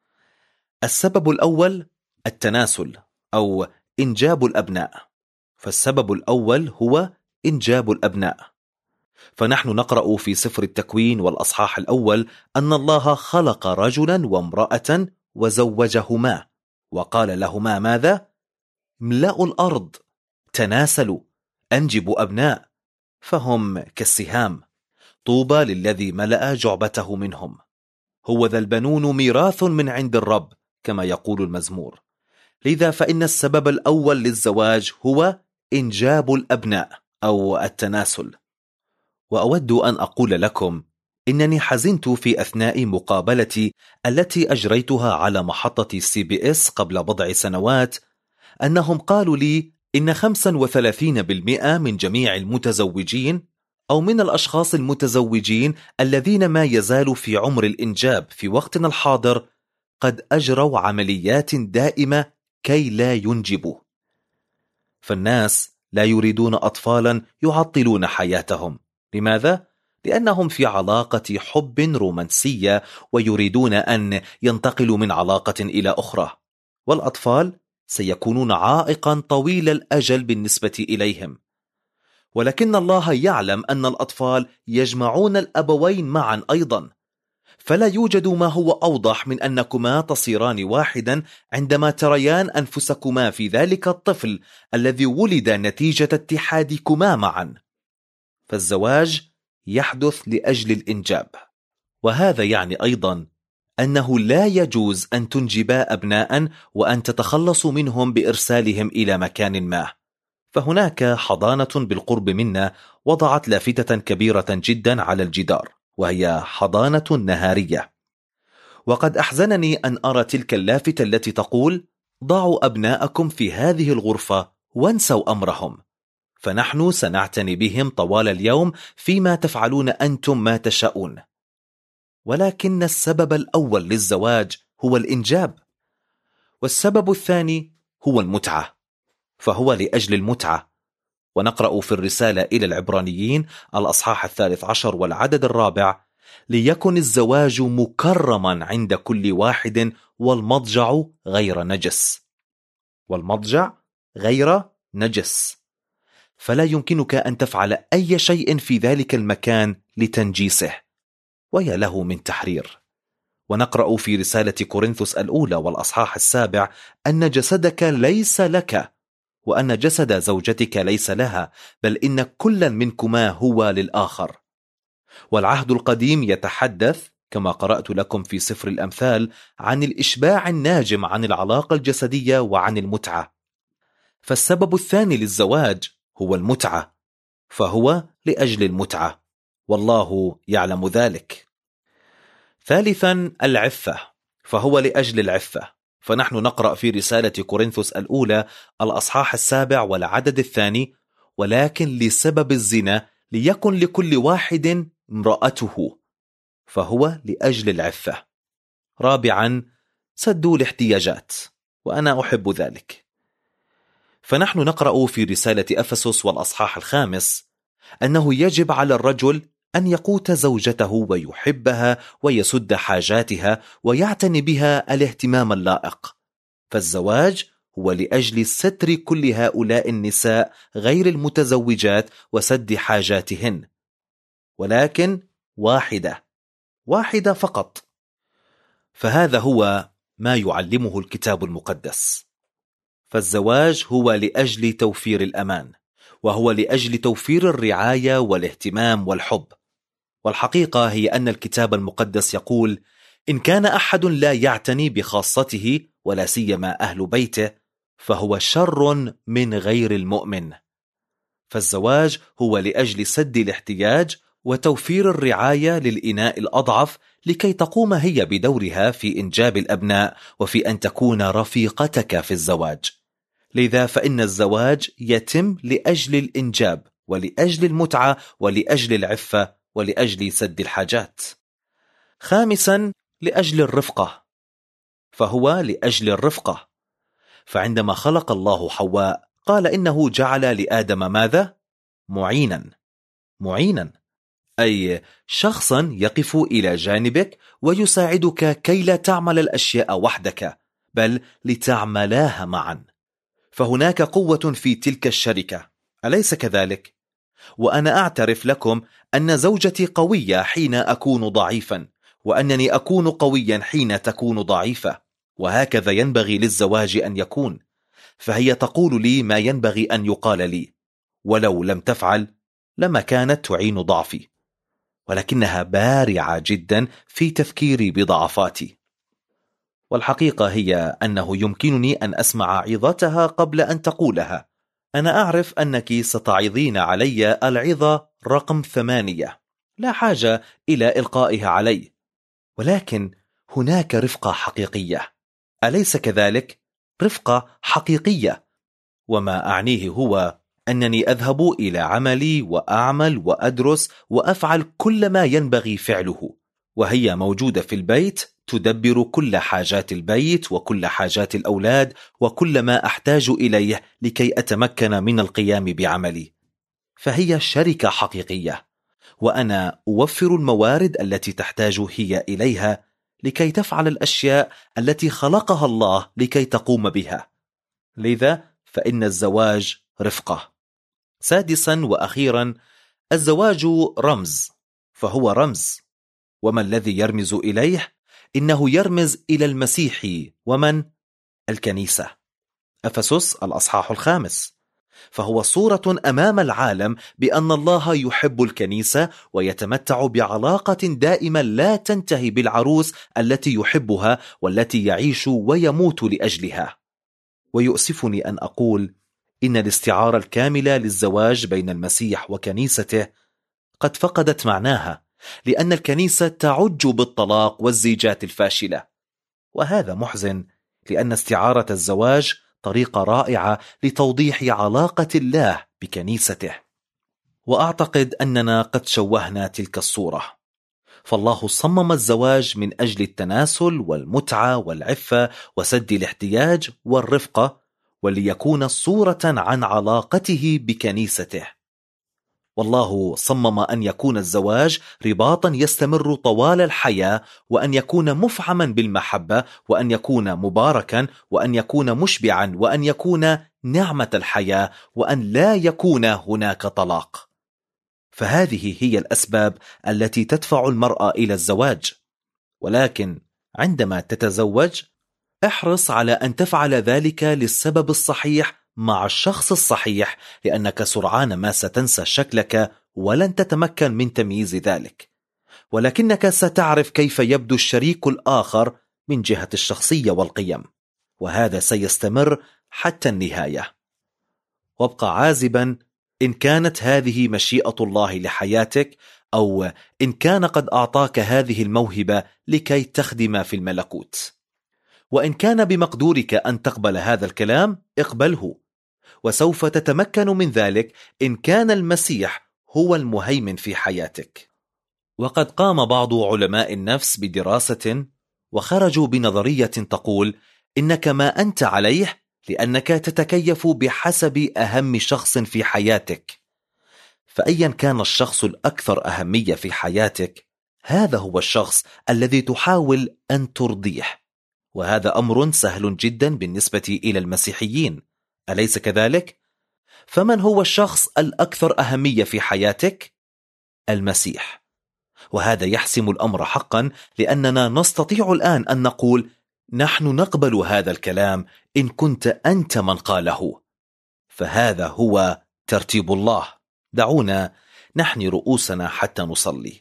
السبب الأول التناسل أو إنجاب الأبناء. فالسبب الأول هو إنجاب الأبناء. فنحن نقرأ في سفر التكوين والأصحاح الأول أن الله خلق رجلا وامرأة وزوجهما، وقال لهما ماذا؟ املأوا الأرض، تناسلوا، أنجبوا أبناء، فهم كالسهام، طوبى للذي ملأ جعبته منهم، هو ذا البنون ميراث من عند الرب كما يقول المزمور. لذا فإن السبب الأول للزواج هو إنجاب الأبناء أو التناسل. وأود أن أقول لكم إنني حزنت في أثناء مقابلتي التي أجريتها على محطة سي بي إس قبل بضع سنوات أنهم قالوا لي إن خمسة وثلاثين بالمئة من جميع المتزوجين أو من الأشخاص المتزوجين الذين ما يزالوا في عمر الإنجاب في وقتنا الحاضر قد أجروا عمليات دائمة كي لا ينجبوا. فالناس لا يريدون أطفالا يعطلون حياتهم. لماذا؟ لأنهم في علاقة حب رومانسية ويريدون أن ينتقلوا من علاقة إلى أخرى، والأطفال سيكونون عائقا طويل الأجل بالنسبة إليهم. ولكن الله يعلم أن الأطفال يجمعون الأبوين معا أيضا، فلا يوجد ما هو أوضح من أنكما تصيران واحدا عندما تريان أنفسكما في ذلك الطفل الذي ولد نتيجة اتحادكما معا. فالزواج يحدث لأجل الإنجاب، وهذا يعني أيضا أنه لا يجوز أن تنجبا أبناء وأن تتخلصوا منهم بإرسالهم إلى مكان ما. فهناك حضانة بالقرب منا وضعت لافتة كبيرة جدا على الجدار، وهي حضانة نهارية. وقد أحزنني أن أرى تلك اللافتة التي تقول: ضعوا أبناءكم في هذه الغرفة وانسوا أمرهم، فنحن سنعتني بهم طوال اليوم فيما تفعلون أنتم ما تشاءون. ولكن السبب الأول للزواج هو الإنجاب، والسبب الثاني هو المتعة، فهو لأجل المتعة. ونقرأ في الرسالة إلى العبرانيين الأصحاح الثالث عشر والعدد الرابع: ليكن الزواج مكرما عند كل واحد والمضجع غير نجس. والمضجع غير نجس، فلا يمكنك أن تفعل أي شيء في ذلك المكان لتنجيسه، ويا له من تحرير. ونقرأ في رسالة كورنثوس الأولى والأصحاح السابع أن جسدك ليس لك، وأن جسد زوجتك ليس لها، بل إن كل منكما هو للآخر. والعهد القديم يتحدث كما قرأت لكم في سفر الأمثال عن الإشباع الناجم عن العلاقة الجسدية وعن المتعة. فالسبب الثاني للزواج هو المتعة، فهو لأجل المتعة، والله يعلم ذلك. ثالثا العفة، فهو لأجل العفة. فنحن نقرأ في رسالة كورنثوس الأولى الأصحاح السابع والعدد الثاني: ولكن لسبب الزنا ليكن لكل واحد امرأته، فهو لأجل العفة. رابعا سدوا الاحتياجات، وأنا أحب ذلك. فنحن نقرأ في رسالة أفسس والأصحاح الخامس أنه يجب على الرجل أن يقوت زوجته ويحبها ويسد حاجاتها ويعتني بها الاهتمام اللائق. فالزواج هو لأجل ستر كل هؤلاء النساء غير المتزوجات وسد حاجاتهن، ولكن واحدة واحدة فقط. فهذا هو ما يعلمه الكتاب المقدس. فالزواج هو لأجل توفير الأمان، وهو لأجل توفير الرعاية والاهتمام والحب. والحقيقة هي أن الكتاب المقدس يقول: إن كان أحد لا يعتني بخاصته ولا سيما أهل بيته فهو شر من غير المؤمن. فالزواج هو لأجل سد الاحتياج وتوفير الرعاية للإناء الأضعف لكي تقوم هي بدورها في إنجاب الأبناء وفي أن تكون رفيقتك في الزواج. لذا فإن الزواج يتم لأجل الإنجاب ولأجل المتعة ولأجل العفة ولأجل سد الحاجات. خامسا لأجل الرفقة، فهو لأجل الرفقة. فعندما خلق الله حواء قال إنه جعل لآدم ماذا؟ معينا. معينا أي شخصا يقف إلى جانبك ويساعدك كي لا تعمل الأشياء وحدك، بل لتعملاها معا. فهناك قوة في تلك الشركة، أليس كذلك؟ وأنا أعترف لكم أن زوجتي قوية حين أكون ضعيفا، وأنني أكون قويا حين تكون ضعيفة، وهكذا ينبغي للزواج أن يكون. فهي تقول لي ما ينبغي أن يقال لي، ولو لم تفعل لما كانت تعين ضعفي، ولكنها بارعة جدا في تفكيري بضعفاتي. والحقيقة هي أنه يمكنني أن أسمع عظتها قبل أن تقولها. أنا أعرف أنك ستعظين علي العظة رقم ثمانية، لا حاجة إلى إلقائها علي، ولكن هناك رفقة حقيقية، أليس كذلك؟ رفقة حقيقية. وما أعنيه هو أنني أذهب إلى عملي وأعمل وأدرس وأفعل كل ما ينبغي فعله، وهي موجودة في البيت تدبر كل حاجات البيت وكل حاجات الأولاد وكل ما أحتاج إليه لكي أتمكن من القيام بعملي. فهي شركة حقيقية، وأنا أوفر الموارد التي تحتاج هي إليها لكي تفعل الأشياء التي خلقها الله لكي تقوم بها. لذا فإن الزواج رفقة. سادسا وأخيرا، الزواج رمز، فهو رمز. وما الذي يرمز إليه؟ إنه يرمز إلى المسيح، ومن؟ الكنيسة. أفسس الأصحاح الخامس. فهو صورة أمام العالم بأن الله يحب الكنيسة ويتمتع بعلاقة دائمة لا تنتهي بالعروس التي يحبها والتي يعيش ويموت لأجلها. ويؤسفني أن أقول إن الاستعارة الكاملة للزواج بين المسيح وكنيسته قد فقدت معناها، لأن الكنيسة تعج بالطلاق والزيجات الفاشلة. وهذا محزن، لأن استعارة الزواج طريقة رائعة لتوضيح علاقة الله بكنيسته. وأعتقد أننا قد شوهنا تلك الصورة، فالله صمم الزواج من أجل التناسل والمتعة والعفة وسد الاحتياج والرفقة، وليكون صورة عن علاقته بكنيسته. والله صمم أن يكون الزواج رباطا يستمر طوال الحياة، وأن يكون مفعما بالمحبة، وأن يكون مباركا، وأن يكون مشبعا، وأن يكون نعمة الحياة، وأن لا يكون هناك طلاق. فهذه هي الأسباب التي تدفع المرأة إلى الزواج. ولكن عندما تتزوج احرص على أن تفعل ذلك للسبب الصحيح مع الشخص الصحيح، لأنك سرعان ما ستنسى شكلك ولن تتمكن من تمييز ذلك، ولكنك ستعرف كيف يبدو الشريك الآخر من جهة الشخصية والقيم، وهذا سيستمر حتى النهاية. وابقى عازبا إن كانت هذه مشيئة الله لحياتك، أو إن كان قد أعطاك هذه الموهبة لكي تخدم في الملكوت. وإن كان بمقدورك أن تقبل هذا الكلام اقبله، وسوف تتمكن من ذلك إن كان المسيح هو المهيمن في حياتك. وقد قام بعض علماء النفس بدراسة وخرجوا بنظرية تقول إنك ما أنت عليه لأنك تتكيف بحسب أهم شخص في حياتك. فأيا كان الشخص الأكثر أهمية في حياتك، هذا هو الشخص الذي تحاول أن ترضيه. وهذا أمر سهل جدا بالنسبة إلى المسيحيين، أليس كذلك؟ فمن هو الشخص الأكثر أهمية في حياتك؟ المسيح. وهذا يحسم الأمر حقا، لأننا نستطيع الآن أن نقول نحن نقبل هذا الكلام إن كنت أنت من قاله. فهذا هو ترتيب الله. دعونا نحني رؤوسنا حتى نصلي.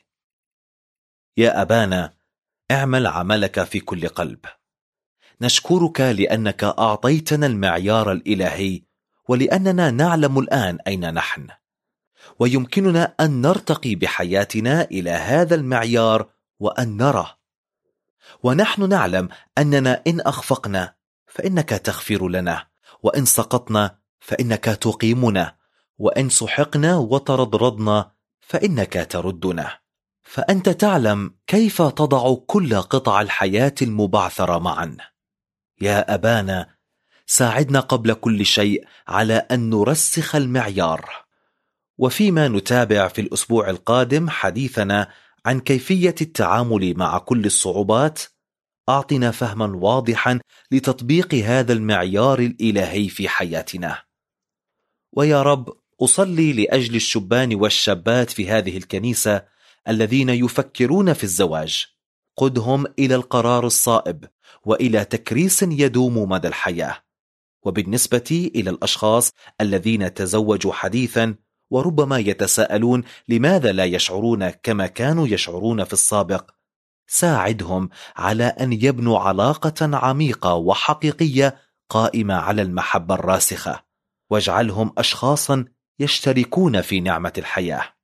يا أبانا، اعمل عملك في كل قلب. نشكرك لأنك أعطيتنا المعيار الإلهي، ولأننا نعلم الآن أين نحن، ويمكننا أن نرتقي بحياتنا إلى هذا المعيار وأن نرى. ونحن نعلم أننا إن أخفقنا فإنك تغفر لنا، وإن سقطنا فإنك تقيمنا، وإن سحقنا وترضرضنا فإنك تردنا. فأنت تعلم كيف تضع كل قطع الحياة المبعثرة معا. يا أبانا، ساعدنا قبل كل شيء على أن نرسخ المعيار. وفيما نتابع في الأسبوع القادم حديثنا عن كيفية التعامل مع كل الصعوبات، أعطنا فهما واضحا لتطبيق هذا المعيار الإلهي في حياتنا. ويا رب، أصلي لأجل الشبان والشابات في هذه الكنيسة الذين يفكرون في الزواج. قدهم إلى القرار الصائب وإلى تكريس يدوم مدى الحياة. وبالنسبة إلى الأشخاص الذين تزوجوا حديثا وربما يتساءلون لماذا لا يشعرون كما كانوا يشعرون في السابق، ساعدهم على أن يبنوا علاقة عميقة وحقيقية قائمة على المحبة الراسخة، واجعلهم أشخاصا يشتركون في نعمة الحياة.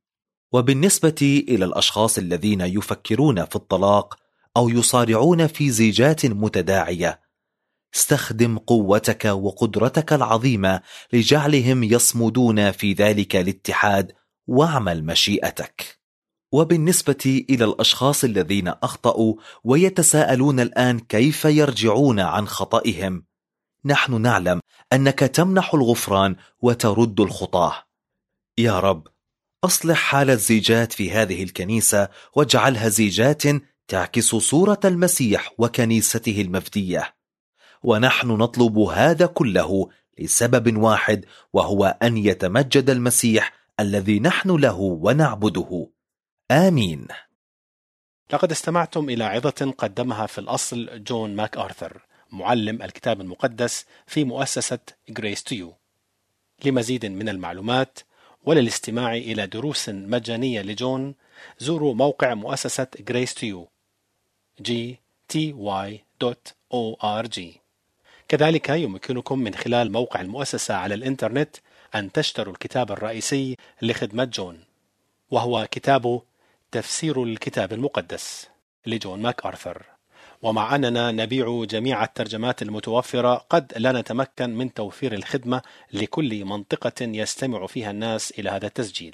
وبالنسبة إلى الأشخاص الذين يفكرون في الطلاق أو يصارعون في زيجات متداعية، استخدم قوتك وقدرتك العظيمة لجعلهم يصمدون في ذلك الاتحاد، واعمل مشيئتك. وبالنسبة إلى الأشخاص الذين أخطأوا ويتساءلون الآن كيف يرجعون عن خطئهم، نحن نعلم أنك تمنح الغفران وترد الخطاة. يا رب، أصلح حال الزيجات في هذه الكنيسة واجعلها زيجات تعكس صورة المسيح وكنيسته المفدية، ونحن نطلب هذا كله لسبب واحد، وهو أن يتمجد المسيح الذي نحن له ونعبده. آمين. لقد استمعتم إلى عظة قدمها في الأصل جون ماك آرثر، معلم الكتاب المقدس في مؤسسة Grace to You. لمزيد من المعلومات وللاستماع إلى دروس مجانية لجون، زوروا موقع مؤسسة Grace to You جي تي واي دوت أو آر جي. كذلك يمكنكم من خلال موقع المؤسسة على الإنترنت أن تشتروا الكتاب الرئيسي لخدمة جون، وهو كتاب تفسير الكتاب المقدس لجون ماك آرثر. ومع أننا نبيع جميع الترجمات المتوفرة، قد لا نتمكن من توفير الخدمة لكل منطقة يستمع فيها الناس إلى هذا التسجيل.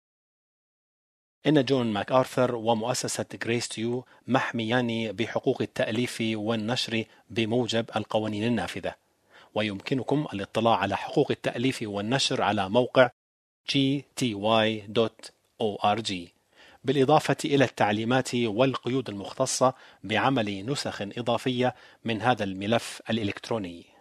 إن جون ماك آرثر ومؤسسة Grace to You محميان بحقوق التأليف والنشر بموجب القوانين النافذة، ويمكنكم الاطلاع على حقوق التأليف والنشر على موقع جي تي واي دوت أو آر جي، بالإضافة إلى التعليمات والقيود المختصة بعمل نسخ إضافية من هذا الملف الإلكتروني.